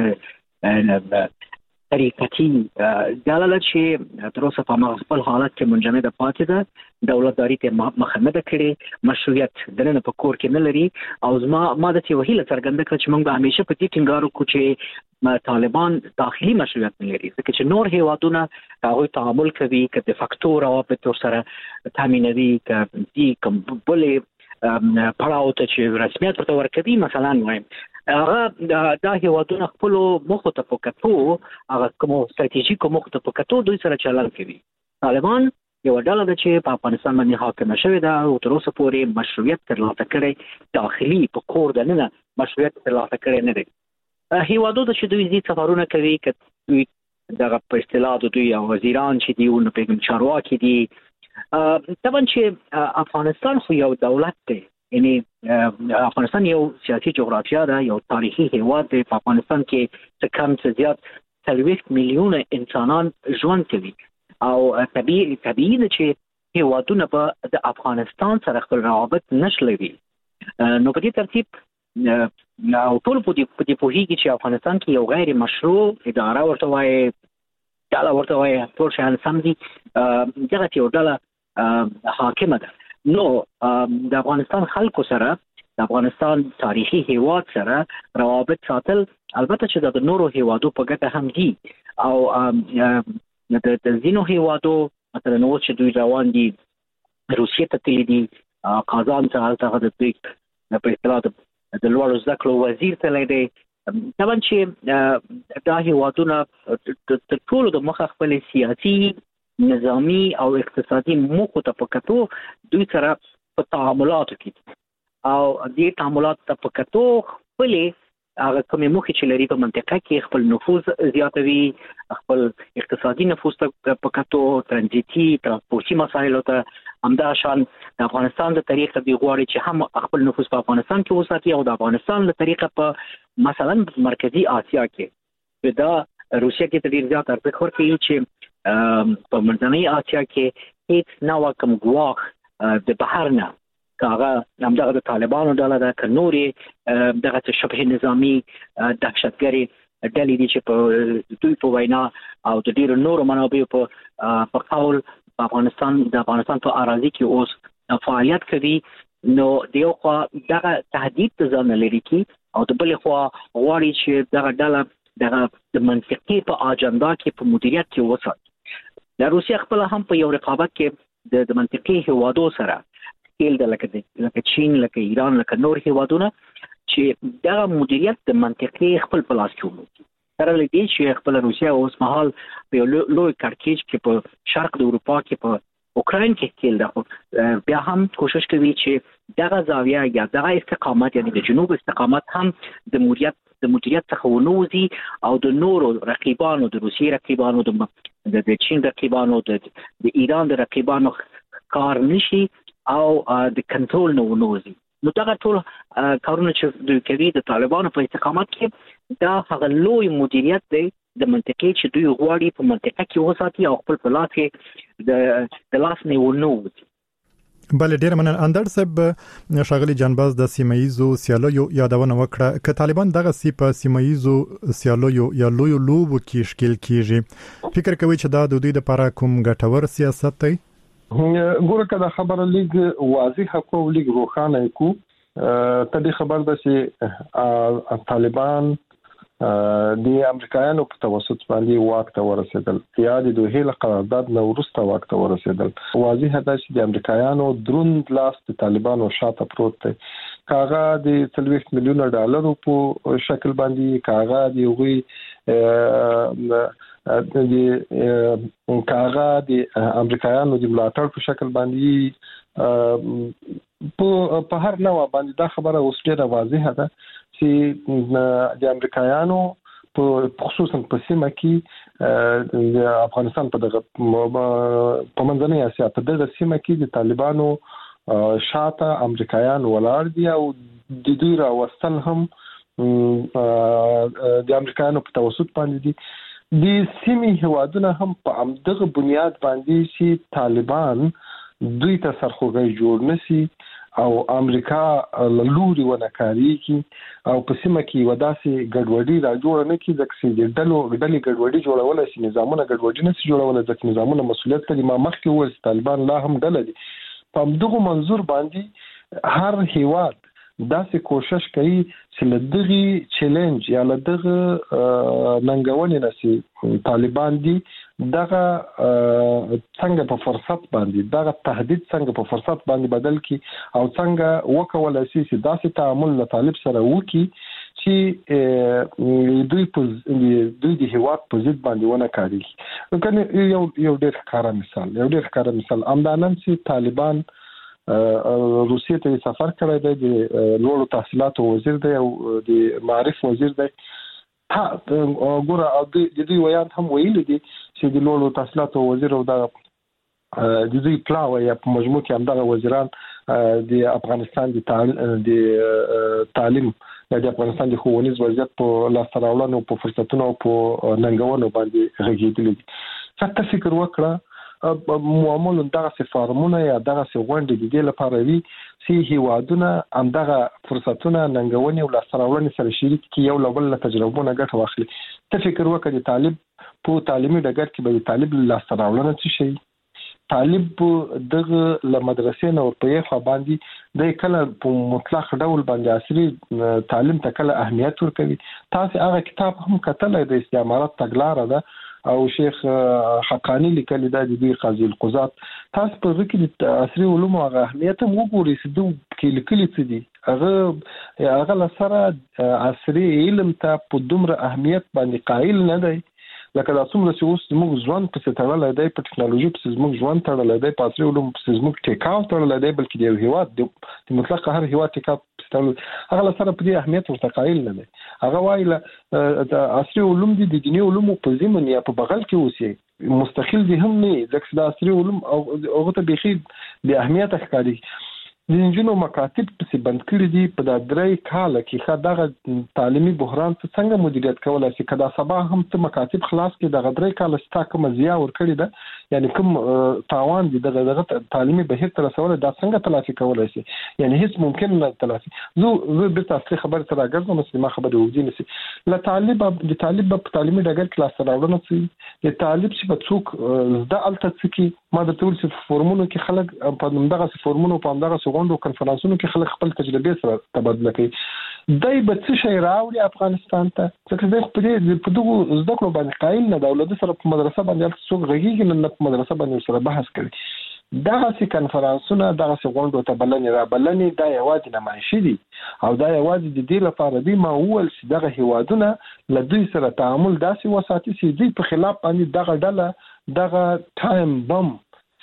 شبه طریقتي ډله چې تر اوسه په خپل حالت کې منجمده پاتې ده، دولتداري ته مخه نه کړي، مشروعیت دنه په کور کې نه لري. او زما ما د ته وهیله څرګنده کړ چې موږ به همیشه په دې ټینګار وکړو چې طالبان داخلي مشروعیت نه لري، ځکه چې نور هیوادونه هغه تعامل کوي که د فاکتور او په سره تامینوي که دې کوم بلې پړاو ته چې رسمیت ورته ورکوي. مثلا وایم هغه دا هیوادونه خپل مخ ته پکاتو، هغه کوم ستراتیژیکو مخ ته پکاتو دوی سره چلن کوي. طالبان یو ډله ده چې په افغانستان باندې حاکم شوې ده او تر اوسه پورې مشروعیت ترلاسه کړی، داخلي په کور دننه مشروعیت ترلاسه کړی نه دی. هیوادونه چې دوی دې سفرونه کوي که دوی دغه په اصطلاح دوی او وزیران چې دی او نه پیغام چارواکي دي، طبعا چې افغانستان خو یو دولت دی، یعنی افغانستان یو سیاسي جغرافیا ده، یو تاریخي هیواد دی. په افغانستان کې څه کم څه زیات څلوېښت میلیونه انسانان ژوند کوي او طبیعي طبیعي ده چې هیوادونه به د افغانستان سره خپل روابط نشلوي. نو په دې ترتیب او ټول په دې پوهیږي چې افغانستان کې یو غیر مشروع اداره ورته وایي، ډله ورته وایي، ټول شیان سم دي، دغه یو ډله حاکمه ده. نو د افغانستان خلکو سره د افغانستان تاریخي هیواد سره روابط ساتل البته چې د نورو هیوادو په ګټه هم دي او د ځینو هیوادو مثلا نو چې دوی روان دي روسیې ته تللي دي، قازان ته هلته د دوی په اصطلاح د لوړو زده کړو وزیر ته لیدي طبعا چې دا هیوادونه تر ټولو د مخه خپل سیاسي نظامی او اقتصادي موخو ته په کتو دوی سره په تعاملاتو کې او دې تعاملات ته په کتو خپل هغه کومې موخې چې لري په منطقه کې خپل نفوذ زیاتوي خپل اقتصادي نفوذ ته په کتو ترانزیتي ترانسپورتي مسایلو ته همدا شان د افغانستان د طریقه دی غواړي چې هم خپل نفوذ په افغانستان کې وساتي او د افغانستان له طریقه په مثلا مرکزی آسیا کې دا روسیا کې تدیر زیات ارزښت ورکوي چې په منځنۍ آسیا کې هیڅ نوع کوم ګواښ د بهر نه کاغه همدغه د طالبانو ډله ده که نورې دغه شبه نظامي دهشتګري ډلې دي چې په دوی په وینا او د ډیرو نورو منابعو په قول په افغانستان د افغانستان په اراضي کې اوس فعالیت کوي نو د یو خوا دغه تهدید ته ځان لري کی او د بل خوا غواړي چې دغه ډله دغه د منطقي په اجنډا کې په مدیریت کې وساتي د روسیا خپل هم په یو رقابت کې د منطقي هوادو سره کېل د لکه لکه چین لکه ایران لکه نور هوادونه چې دغه مدیریت د منطقي خپل پلاس کې وموږي سره لدی چې خپل روسیا اوس مهال په لوی کارکېج کې په شرق د اروپا کې په اوکراین کې کېل ده بیا هم کوشش کوي چې دغه زاویه یا دغه استقامت یعنی د جنوب استقامت هم د مدیریت د مدیریت څخه ونوزي او د نورو رقیبانو د روسي رقیبانو د چین رقیبانو د ایران د رقیبانو کار نشي او د کنټرول نه ونوزي نو دا ټول کارونه چې دوی کوي د طالبانو په استقامت کې دا هغه لوی مدیریت دی د منطقې چې دوی غواړي په منطقه کې وساتي او خپل په لاس کې د د لاس نه ونوزي بل ډیر منن اندر سب شاغلی جنباز د سیمایزو سیالو یادونه وکړه ک طالبان دغه سی په سیمایزو سیالو یا لوی لوب کې شکل کیږي فکر کوي چې دا د دوی لپاره کوم ګټور سیاست دی ګوره کدا خبره لیګ واضحه کو لیګ روخانه کو ته دې خبر ده چې طالبان د امریکایانو په توسط باندې واک ته ورسېدل یا د دوه له قرارداد نو وروسته واک ته ورسېدل واضحه ده چې د امریکایانو دروند لاس د طالبانو شاته پروت دی کاغه د ثلاث میلیون ډالرو په شکل باندې کاغه دی وی د کاغه د امریکایانو د ملاتړ په شکل باندې په په هر نوع باندې دا خبره اوس ډیره واضحه ده چې د امریکایانو په خصوصا په سیمه کې د افغانستان په دغه په منځنۍ اسیا په دغه سیمه کې د طالبانو شاته امریکایان ولاړ دي او د دوی راوستل هم د امریکایانو په توسط باندې دي د سیمې هوادونه هم په امدغه بنیاد باندې چې طالبان دوی ته سرخوږی جوړ نشي او امریکا لوري ونکاري کی او په سیمه کې وداسي ګډوډي را جوړ نه کی ځکه چې ډلو ډلې ګډوډي جوړول شي نظامونه ګډوډي نه شي جوړول ځکه نظامونه مسولیت لري ما مخکې ول طالبان لا هم ډله دي په دغه منظور باندې هر هیواد داسې کوشش کوي چې لدغه چیلنج یا لدغه ننګونې نشي طالبان دي دغه څنګه په فرصت باندې دغه تهدید څنګه په فرصت باندې بدل کی او څنګه وکول شي چې داسې تعامل له طالب سره وکي چې دوی په دوی د هیواد په ضد باندې ونه کاږي کنه یو یو ډېر ښکاره مثال یو ډېر ښکاره مثال امدانن چې طالبان روسیې ته سفر کړی دی د لوړو تحصیلاتو وزیر دی او د معارف وزیر دی ها ګوره او د دوی ویان هم ویل دي چې د لوړو تحصیلاتو وزیر او د د دوی پلاوی په مجموع کې همدغه وزیران د افغانستان د تعلیم د افغانستان د ښوونیز وضعیت په لاس راوړلو په فرصتونو او په ننګونو باندې غږیدل دي څه فکر وکړه معاملون دغه سفارمونه یا دغه سغونډې د دې لپاره وی چې هیوادونه همدغه فرصتونه ننګونې او لاسراوړنې سره شریک کی یو لبل تجربونه ګټه واخلي ته فکر وکړه طالب په تعلیمي ډګر کې به طالب لاسراوړنه څه شي طالب دغه ل مدرسې نو په یو خوا باندې د کله په مطلق ډول باندې عصري تعلیم ته کله اهمیت ورکوي تاسو هغه کتاب هم کتلای د استعمارات تګلاره ده او شیخ حقانی لیکل دا د قاضي القضات تاسو په کې د عصري علومو هغه اهمیت هم وګورئ چې دوی کې لیکلي څه دي هغه هغه لسره عصري علم ته په دومره اهمیت باندې قائل نه دی لکه دا څومره چې اوس موږ ځوان په تړلای دی په ټکنالوژي په موږ ځوان تړلای دی په عصري علوم په موږ ټیکاو تړلای دی بلکې د هیواد د مطلق هر هیواد ټیکاو هغه لسره په دې اهمیت ورته قائل نه دی هغه وایي د عصري علوم دي د دیني علومو په ضمن یا په بغل کې اوسي مستقل دي هم نه ځکه د عصري علوم او هغه ته بيخي د اهمیت ښکاري د انجینو مکاتب په بند کړی دي په د درې کال کې خدای تعلیمي بحران څنګه مدیریت کولای شي کدا سبا هم ته مکاتب خلاص کې د درې کال ستا کوم زیات ور کړی ده یعنی کوم تاوان دي دغه تعلیمي بهیر تر سوال دا څنګه تلافي کولای شي یعنی هیڅ ممکن نه تلافي زه زه به تاسو خبر تر راګرځم مسلمه خبره وځي نسی ل طالب د طالب په تعلیمي ډګر کې لاس راوړنه سي د طالب چې په څوک زده الته څکی ما د ټول څه فورمونو کې خلک په دغه فورمونو په دغه غونډو کنفرانسونو کې خلک خپل تجربه سره تبادله کوي دای به څه شي راوړي افغانستان ته ځکه زه په دې په دغه زده کړو باندې قایل نه دولت سره په مدرسه باندې څوک غږیږي نه په مدرسه باندې سره بحث کوي دغه سي کنفرانسونه دغه سي غونډو ته بلنې را بلنې دا یوازې نمایشي دي او دا یوازې د دې لپاره دی ما اول چې دغه هیوادونه له دوی سره تعامل داسې وساتي چې دوی په خلاف باندې دغه ډله دغه ټایم بم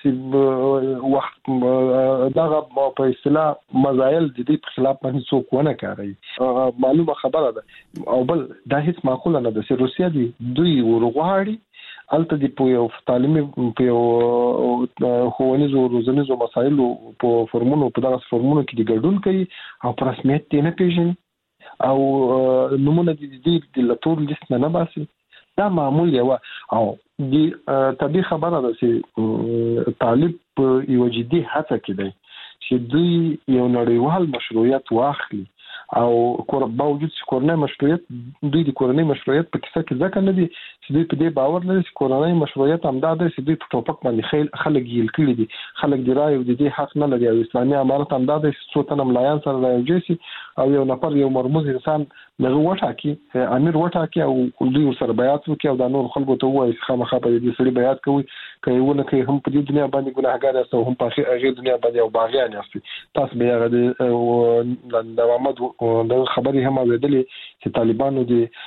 چې وخت دغه په اصطلاح مزایل د دې په خلاف باندې څوک ونه کوي معلومه خبره ده او بل دا هیڅ معقوله نه ده چې روسیا دی دوی ورغواړي الته دی په یو تعلیمي په یو خوونیزو روزنیزو مسایلو په فرمونو په دغه فرمونو کې د ګډون کوي او په رسمیت یې نه پیژني او نمونه د دې د لټور لیست نه باسي دا معمول یو او د طبي خبره ده چې طالب په یو جدي هڅه کې دی چې دوی یو نړیوال مشروعیت واخلي او کور باوجود چې کورنۍ مشروعیت دوی د کورنۍ مشروعیت په کیسه کې ځکه نه دي چې دوی په دې باور لري چې کورنۍ مشروعیت هم دا ده چې دوی په ټوپک باندې خیل خلک یې کړی دي خلک د رائے د دې حق نه لري او اسلامي امارت هم دا ده چې څو تنه ملایان سره راځي او یو نفر یو مرموز انسان دغه وټاکي امیر وټاکي او دوی سره بیعت وکړي او د نور خلکو ته وایي خامخا په دې سړي بیعت کوي کوي ونه کوي هم په دې دنیا باندې ګناهګار است او هم په هغه دنیا باندې او باغیان است تاسو به هغه د دوامات د خبرې هم اوریدلې چې طالبانو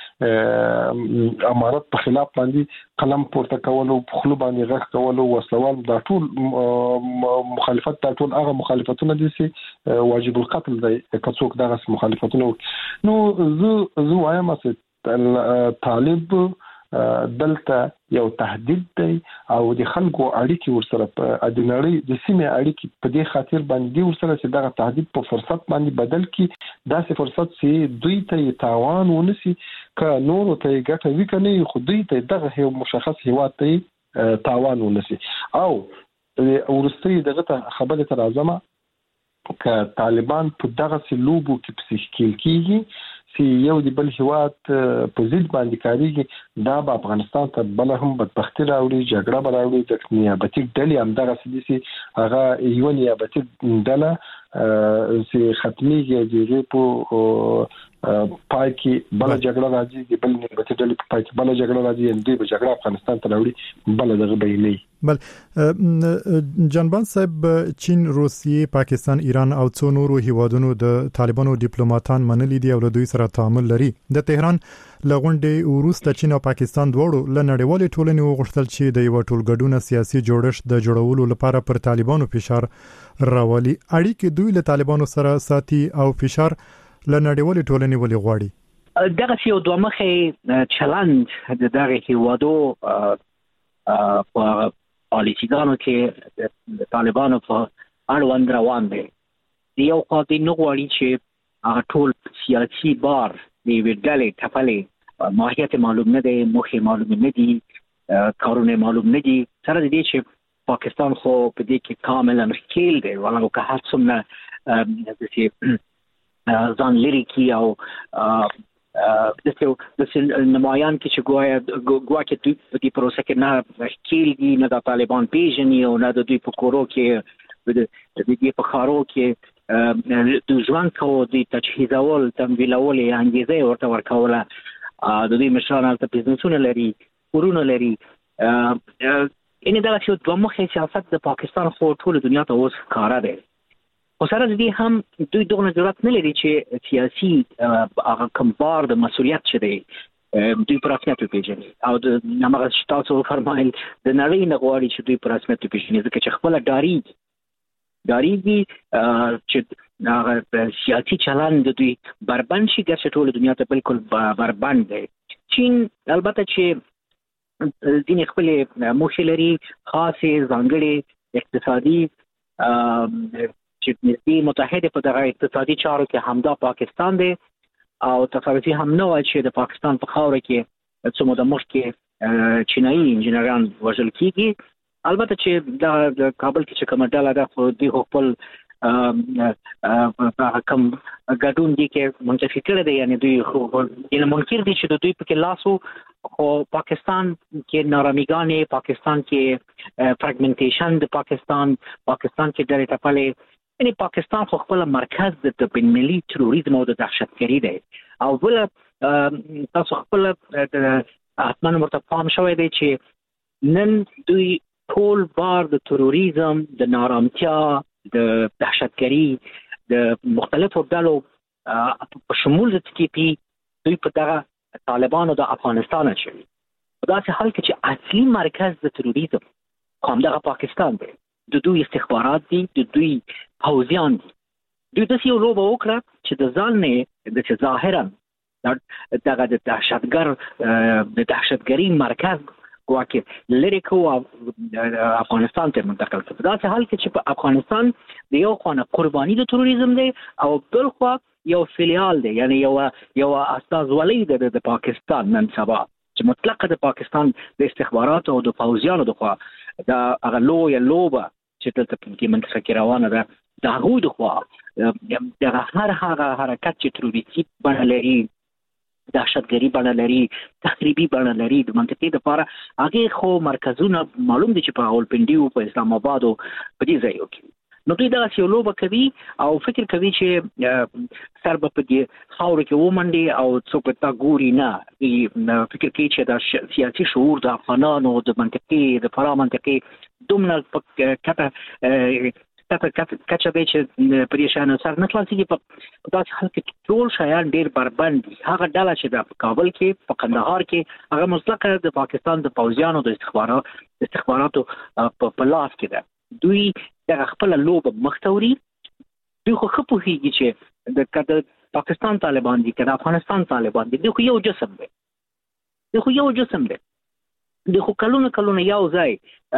د امارت په خلاف باندې قلم پورته کول او خلو باندې غږ کول او وسلوال دا ټول مخالفت دا ټول هغه مخالفتونه دي چې واجب القتل دی که څوک دغه مخالفتونه نو زه زه وایم چې طالب دلته یو تهدید دی او د خلکو اړیکې ورسره په د نړۍ د سیمې اړیکې په دې خاطر باندې ورسره چې دغه تهدید په فرصت باندې بدل کی داسې فرصت چې دوی ته تاوان ونسی ک نور ته ګټه وکني خو دوی ته دغه یو مشخص هیواد ته تاوان ونسی او ورستي دغه خبره تر اعظم ک طالبان په دغه سلوبو کې پسیکل کیږي چې یو د بل هیواد په ضد باندې کاریږي دا په افغانستان ته بل هم بدبختی راوړي جګړه به راوړي د نیابتي ډلې هم دغه سدي هغه یو نیابتي ډله چې ختميږي د په پای کې بل جګړه راځي د بل نیابتي ډلې په پای کې بل جګړه راځي ان دې به جګړه افغانستان ته راوړي بل دغه به نه بل جنبان صاحب چین روسیې پاکستان ایران او څو نورو هیوادونو د طالبانو ډیپلوماټان منلي دي او له دوی سره تعامل لري د تهران لغونډې وروسته چین او پاکستان دواړو له نړیوالې ټولنې وغوښتل چې د یو ټولګډونه سیاسي جوړښت د جوړولو لپاره پر طالبانو فشار راولي اړیکې دوی له طالبانو سره ساتي او فشار له نړیوالې ټولنې ولې غواړي دغه یو دوه مخې چلند د دغه هیوادو په پالیسیګانو کې د طالبانو په اړوند روان دي یو خاطر نه غواړي چې ټول سیاسي بار دی ویډلې ټپلې ماهیت معلوم نه دی مخې معلوم نه دي کارونه معلوم نه دي سره دې چې پاکستان خو په دې کې کاملا ښکیل دی ولنو که هڅه نه د چې ځان لري کی او د څه د نمایان کې چې ګوایا ګوا کې دوی په دې پروسه کې نه ښکیل دي نه د طالبان پیژني او نه د دوی په کورو کې د دې په خارو کې د ځوان کو د تجهیزول تمویلول انګیزه ورته ورکوله د دې مشران البته بزنسونه لري ورونه لري. ان دا چې دوه مخه سیاست د پاکستان خو ټول دنیا ته اوس ښکارا دی. خو سره دې هم دوی دغه ضرورت نه لري چې سیاسي هغه کمبار د مسولیت چې دی دوی پر رسمیت وپیژني او د نامغه تاسو فرمایل د نړۍ نه غواړي چې دوی پر رسمیت وپیژني ځکه چې خپل ډاری ډاری دي چې هغه سیاسي چلند د دوی بربند شي ګرځي ټول دنیا ته بالکل بربند دی. چین البته چې دین خپل موخې لري خاصه ځانګړي اقتصادي چې نږدې متحده په دغه اقتصادي چارو کې همدا پاکستان دی او تصویري هم نه وایي چې د پاکستان په خاور کې څومره د مخ کې چینایي انجنیران وژل کیږي. البته چې د کابل کې چې کومه ډله ده خو دوی خپل کم ګډون دي کې منتفي کړی دی، یعنی دوی خو یعنی منکر دي چې دوی په کې لاسو خو پاکستان کې نارامیګانې، پاکستان کې فرګمنټیشن د پاکستان پاکستان کې ډېر ټپلې، یعنی پاکستان خو خپل مرکز د بین‌المللي تروریزم او د دهشتګري دی او بل تاسو خپل حتما مرته پام شوی دی چې نن دوی ټول بار د تروریزم، د نارامتیا، د دهشتګري، د مختلفو ډلو په شمول د ټي پی دوی په دغه طالبانو د افغانستان اچوي. په داسې حال کې چې اصلي مرکز د تروریزم کوم دغه پاکستان دی، د دوی استخبارات دي، د دوی پوځیان دي. دوی داسې یو لوبه وکړه چې د ځان نه د ظاهرا دغه د دهشتګر د دهشتګري مرکز ګواکې لري کو افغانستان ته منتقل کړ. په داسې حال کې چې په افغانستان د یو خانه قرباني د تروریزم دی او بل خوا یو فیلیال دی، یعنی یو یو استازولۍ ده د پاکستان نن سبا چې مطلقه د پاکستان د استخباراتو او د پوځیانو د خوا د هغه لویه لوبه چې دلته په منطقه کې روانه ده د هغوی د خوا د هر هغه حرکت چې تروریستي بڼه لري، دهشتګري بڼه لري، تخریبي بڼه لري د منطقې دپاره، هغې خو مرکزونه معلوم دي چې په راولپنډي او په اسلام آباد او په دې ځایو کې. نو دوی دغسې یو لوبه کوي او فکر کوي چې سر به په دې خاورو کې ومنډي او څوک به تا ګوري نه. فکر کوي چې دا سیاسي شعور د افغانانو د منطقې د فراه منطقې دومره په کټه کچه دی چې په دې شیانو سر نه خلاصېږي. په داسې حال کې ټول شیان ډېر بربند دي. هغه ډله چې ده په کابل کې، په قندهار کې، هغه مطلقه د پاکستان د پوځیانو د استخباراتو په لاس کې ده. دوی دغه خپله لوبه مخ ته وړي. دوی خو ښه پوهېږي چې که د پاکستان طالبان دي که د افغانستان طالبان دي، دوی خو یو جسم دی دوی خو یو جسم دی دوی خو کلونه کلونه یو ځای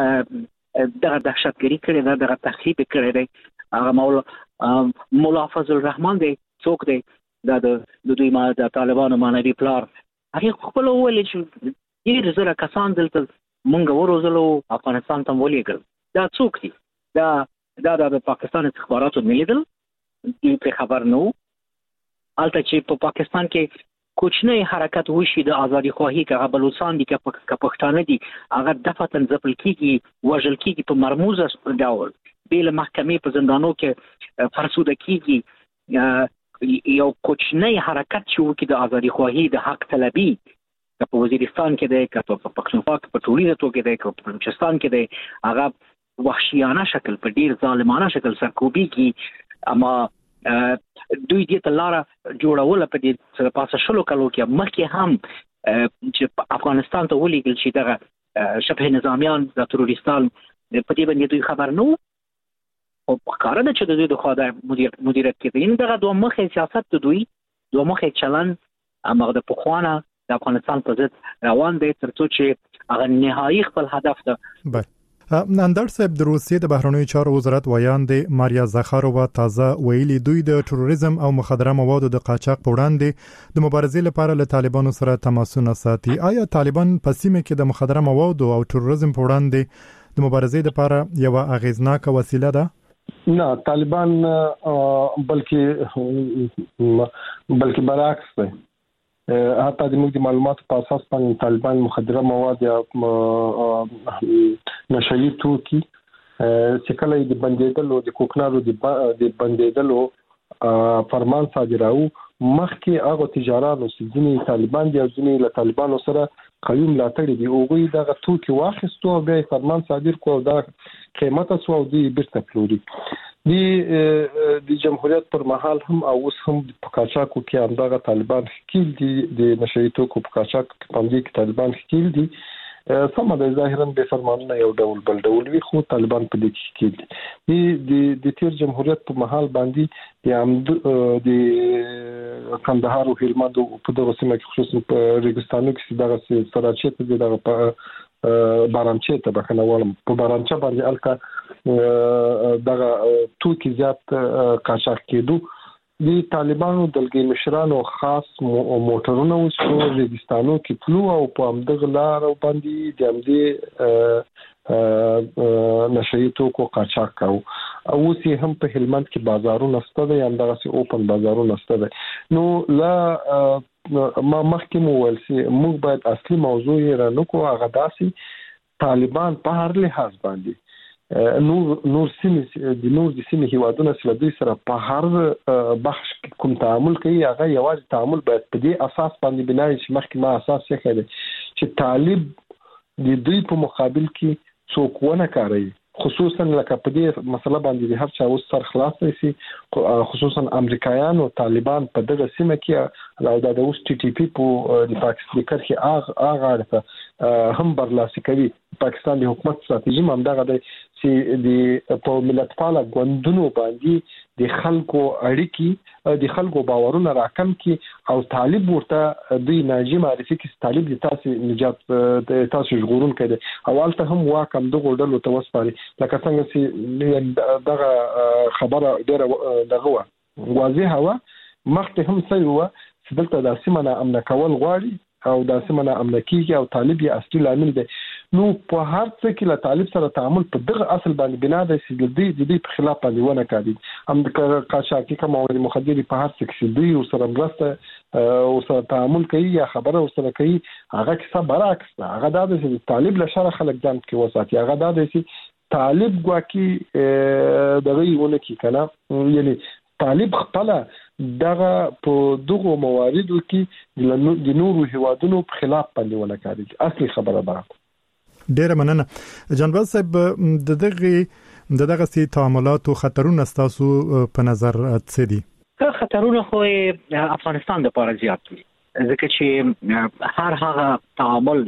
دغه دهشتګري کړې ده، دغه تخریب یې کړی دی. هغه مولا مولا فضل الرحمن دی، څوک دی دا د دوی ما د طالبانو معنوي پلار، هغې خپله وویلې چې ډېر زره کسان دلته مونږ وروزلو، افغانستان ته م ولېږل. دا څوک دي؟ دا دا د پاکستان استخباراتو نه لیدل، دوی پرې خبر نه وو. هلته چې په پاکستان کې کوچنی حرکت وشي د ازادي خواهي، که هغه بلوچستان دي که پښتانه دي، هغه دفعتاً ځپل کېږي، وژل کېږي په مرموزه ډول، بې له محکمې په زندانو کې فرسوده کېږي. یو کوچنی حرکت چې وکړي د ازادي خواهي، د حق طلبي، که په وزیرستان کې دی، که په پښتونخوا کې په ټولیزه توګه دی، که په بلوچستان کې دی، هغه وحشیانه شکل په ډیر ظالمانه شکل سرکوبیږي. اما دوی دې ته لاره جوړوله په دې پاسه شلو کلو کې مخکې هم چې افغانستان ته ولېږل شي دغه شبه نظامیان د تروریستان، په دې باندې دوی خبر نه وو. خو ښکاره ده چې د دوی د خوا د مدیریت کې دی. دغه دوه مخې سیاست د دوی دوه مخې چلند هماغه د پخوانه د افغانستان په ضد روان دی، تر څو چې هغه نهایي خپل هدف ده. اندر صاحب، د روسیې د بهرنیو چارو وزارت ویاندې ماریا زخارووا تازه ویلي دوی د تروریزم او مخدره موادو د قاچاق په وړاندې د مبارزې لپاره له طالبانو سره تماسونه ساتي. آیا طالبان په سیمه کې د مخدره موادو او تروریزم په وړاندې د مبارزې لپاره یو اغیزناک وسیله ده؟ نه، طالبان بلکې بلکې برعکس دی. حتی د موږ د معلوماتو په اساس باندې طالبان مخدره مواد یا نشهيي توکي چې کله د بندیدلو د کوکنارو د بندیدلو فرمان صادراو، مخکې هغه تجارانو چې ځینې طالبان دي او ځینې له طالبانو سره قوي ملاتړ دي اوغوي دغه توکي واخیستو بیا فرمان صادر کو دا قیمته سو او دی بیرته پلوري دی د جمهوریت پر مهال هم او اوس هم په قاچاقو کې هم دغه طالبان خپل دي د نشئی توکو په قاچاق باندې کې طالبان خپل دي سم د ظاهرا به فرمانونه یو ډول بل ډول وي خو طالبان په دې کې دي د د تیر جمهوریت په مهال باندې د هم د کندهار او هلمند په دغه سیمه کې خصوصا په ریګستانو کې دغه سراچې ته دغه په بارانچې ته بخنوالم په بارانچه باندې الکا دغه توکي زیات قاچاق کېدو د طالبانو دلګي مشرانو خاص موټرونه وسو ریګستانو کې پلو او په امدغه لار باندې د امدي نشئی توکو قاچاق کاو او سي هم په هلمند کې بازارونه ستده یا دغه سي اوپن بازارونه ستده نو لا ما مخکې مو ول سي موږ باید اصلي موضوع یې رانه کو هغه داسي طالبان په هر لحاظ باندې نور نور سیمه د نور د سیمه هیوادونو سره دوی سره په هر بخش کوم تعامل کوي هغه یوازې تعامل باید په دې اساس باندې بنای چې مخکې ما اساس یې کړی چې طالب د دوی په مقابل کې څوک ونه کوي خصوصا لکه په دې مسله باندې هر چا اوس سر خلاص شي خصوصا امریکایان او طالبان په دغه سیمه کې راو د اوس ټي ټي پی په د پاکستان کې اغه اغه هم برلاسي کوي پاکستان د حکومت ستراتیژي هم دغه د چې د په ملتپاله غوندونو باندې د خلکو اړیکی د خلکو باورونه راکم کی او طالب ورته دوی ناجی معرفي کی طالب د تاسو نجات د تاسو ژغورون کړي اولته هم واکم دغه ډلو توسپاري لکه څنګه چې دغه خبره ډیره دغه واضحه و مخته هم سوي چې دلته د سیمه امن کول غواړي او د سیمه امن کیږي او طالب یې اصلي لامل دی نو په هر څه کې له طالب سره تعامل په دغه اصل باندې بنا ده چې د دې د دې په خلاف باندې ونه کړي هم د قاچاقي کوم مواد مخدر په هر څه کې دوی او سره مرسته او سره تعامل کوي یا خبره او سره کوي هغه کیسه برعکس ده هغه دا چې طالب له شر خلک ځان کې وساتي هغه دا چې طالب ګواکي دغه یونه کې کنه یعنی طالب خپل دغه په دغه مواردو کې د نورو هوادونو په خلاف باندې ونه کړي اصلي خبره ده ډیره مننه جنبال صاحب د دغه د دغه سي تعاملات او خطرونه تاسو په نظر څه دي خطرونه خو افغانستان د پاره زیات دي ځکه چې هر هغه تعامل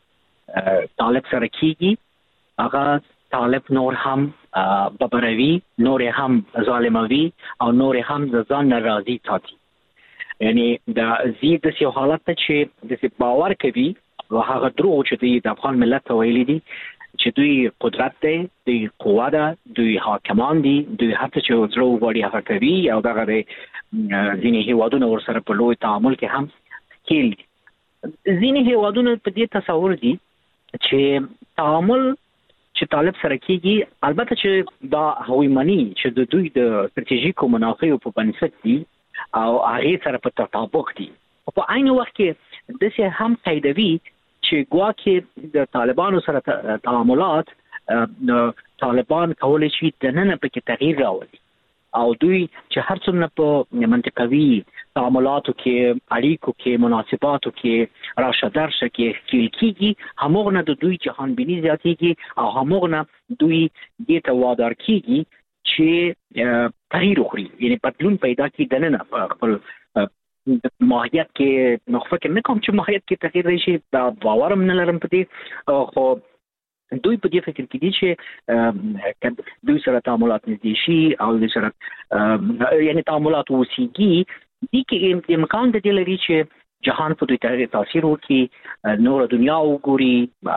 چې طالب سره کیږي هغه طالب نور هم ببروي نور هم ظالموي او نور هم ځان ناراضي ساتي یعنی د زیات د حالت چې د باور کوي او هغه درو چې د افغان ملت ویلي دي چې دوی قدرت دی دوی قوت ده دوی حاکمان دي دوی هڅه چې درو وړي هغه کوي او دغه ځینې هیوادونه ورسره په لوی تعامل کې هم کېل ځینې هیوادونه په دې تصور دي چې تعامل چې طالب سره کېږي البته چې دا هوی منی چې د دوی د ستراتیژیکو منافعو په بنسټ دي او هغه سره په تطابق دي او په عین وخت کې د څه هم قیدوي چې ګواکې د طالبانو سره تعاملات طالبان کولای شي د نن په کې تغییر راوړي او دوی چې هر څومره په منطقوي تعاملاتو کې اړیکو کې مناسباتو کې راشه درشه کې خپل کیږي همغه د دوی جهان بینی زیاتېږي او همغه دوی دې ته وادار کیږي چې تغییر وکړي یعنی بدلون پیدا کړي د نن خپل ماهیت کې نخفه کې نه کوم چې ماهیت کې تغییر راشي دا باورم نه لرم پدې خو دوی په دې فکر کې دي چې دوی سره تعاملات نږدې شي او دوی سره یعنی تعاملات وسیږي دي کې امکان د دې لري چې جهان په دوی ته تاثیر وکړي نور دنیا وګوري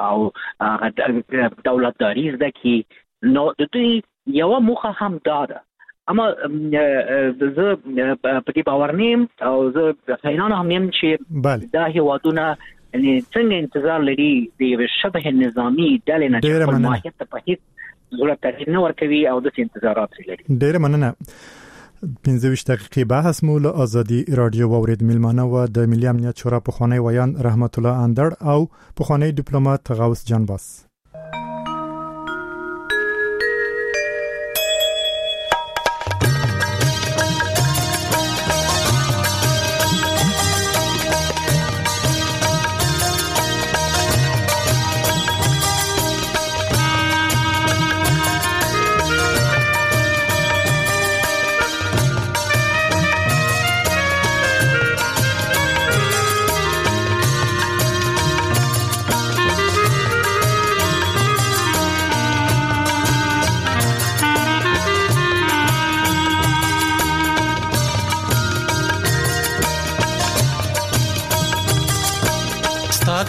او دولتداري زده کړي نو د دوی یو موخه هم دا ده اما زه په دې باور نیم او زه حیران هم یم چې دا هیوادونه یعنی څنګه انتظار لري د شبه نظامی ډلې نه چې ماهیت ته په هیڅ صورت تغییر نه ورکوي او د انتظارات لري ډېر مننه پنځه ویشت دقیقې بحث مو له ازادي رادیو واورید ملمانه و د ملي امنیت شورا پخوانی ویان رحمت الله اندړ او پخوانی ډیپلوماټ غوث جانباس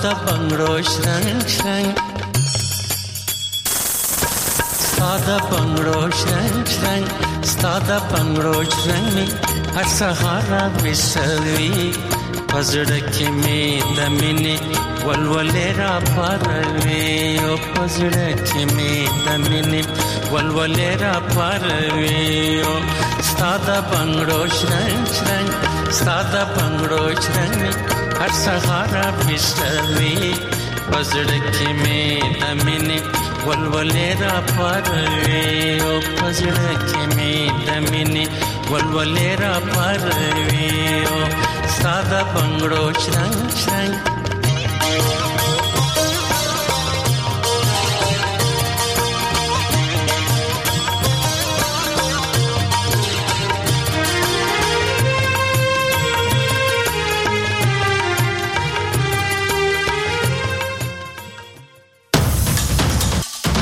ساده بنگړو شرنګ شرنګ ساده بنگړو شرنګ شرنګ ساده بنگړو شرنګ هر سهار وسوي پزړه کې مې د مینې ولولې را پروي او پزړه کې مې د مینې ولولې را پروي او ساده بنگړو شرنګ شرنګ ساده بنگړو شرنګ هر سهار وسوي پزړه کې مې د مینې ولولې را پروي او پزړه کې مې د مینې ولولې را پروي او ساده بنگړو شرنګ شرنګ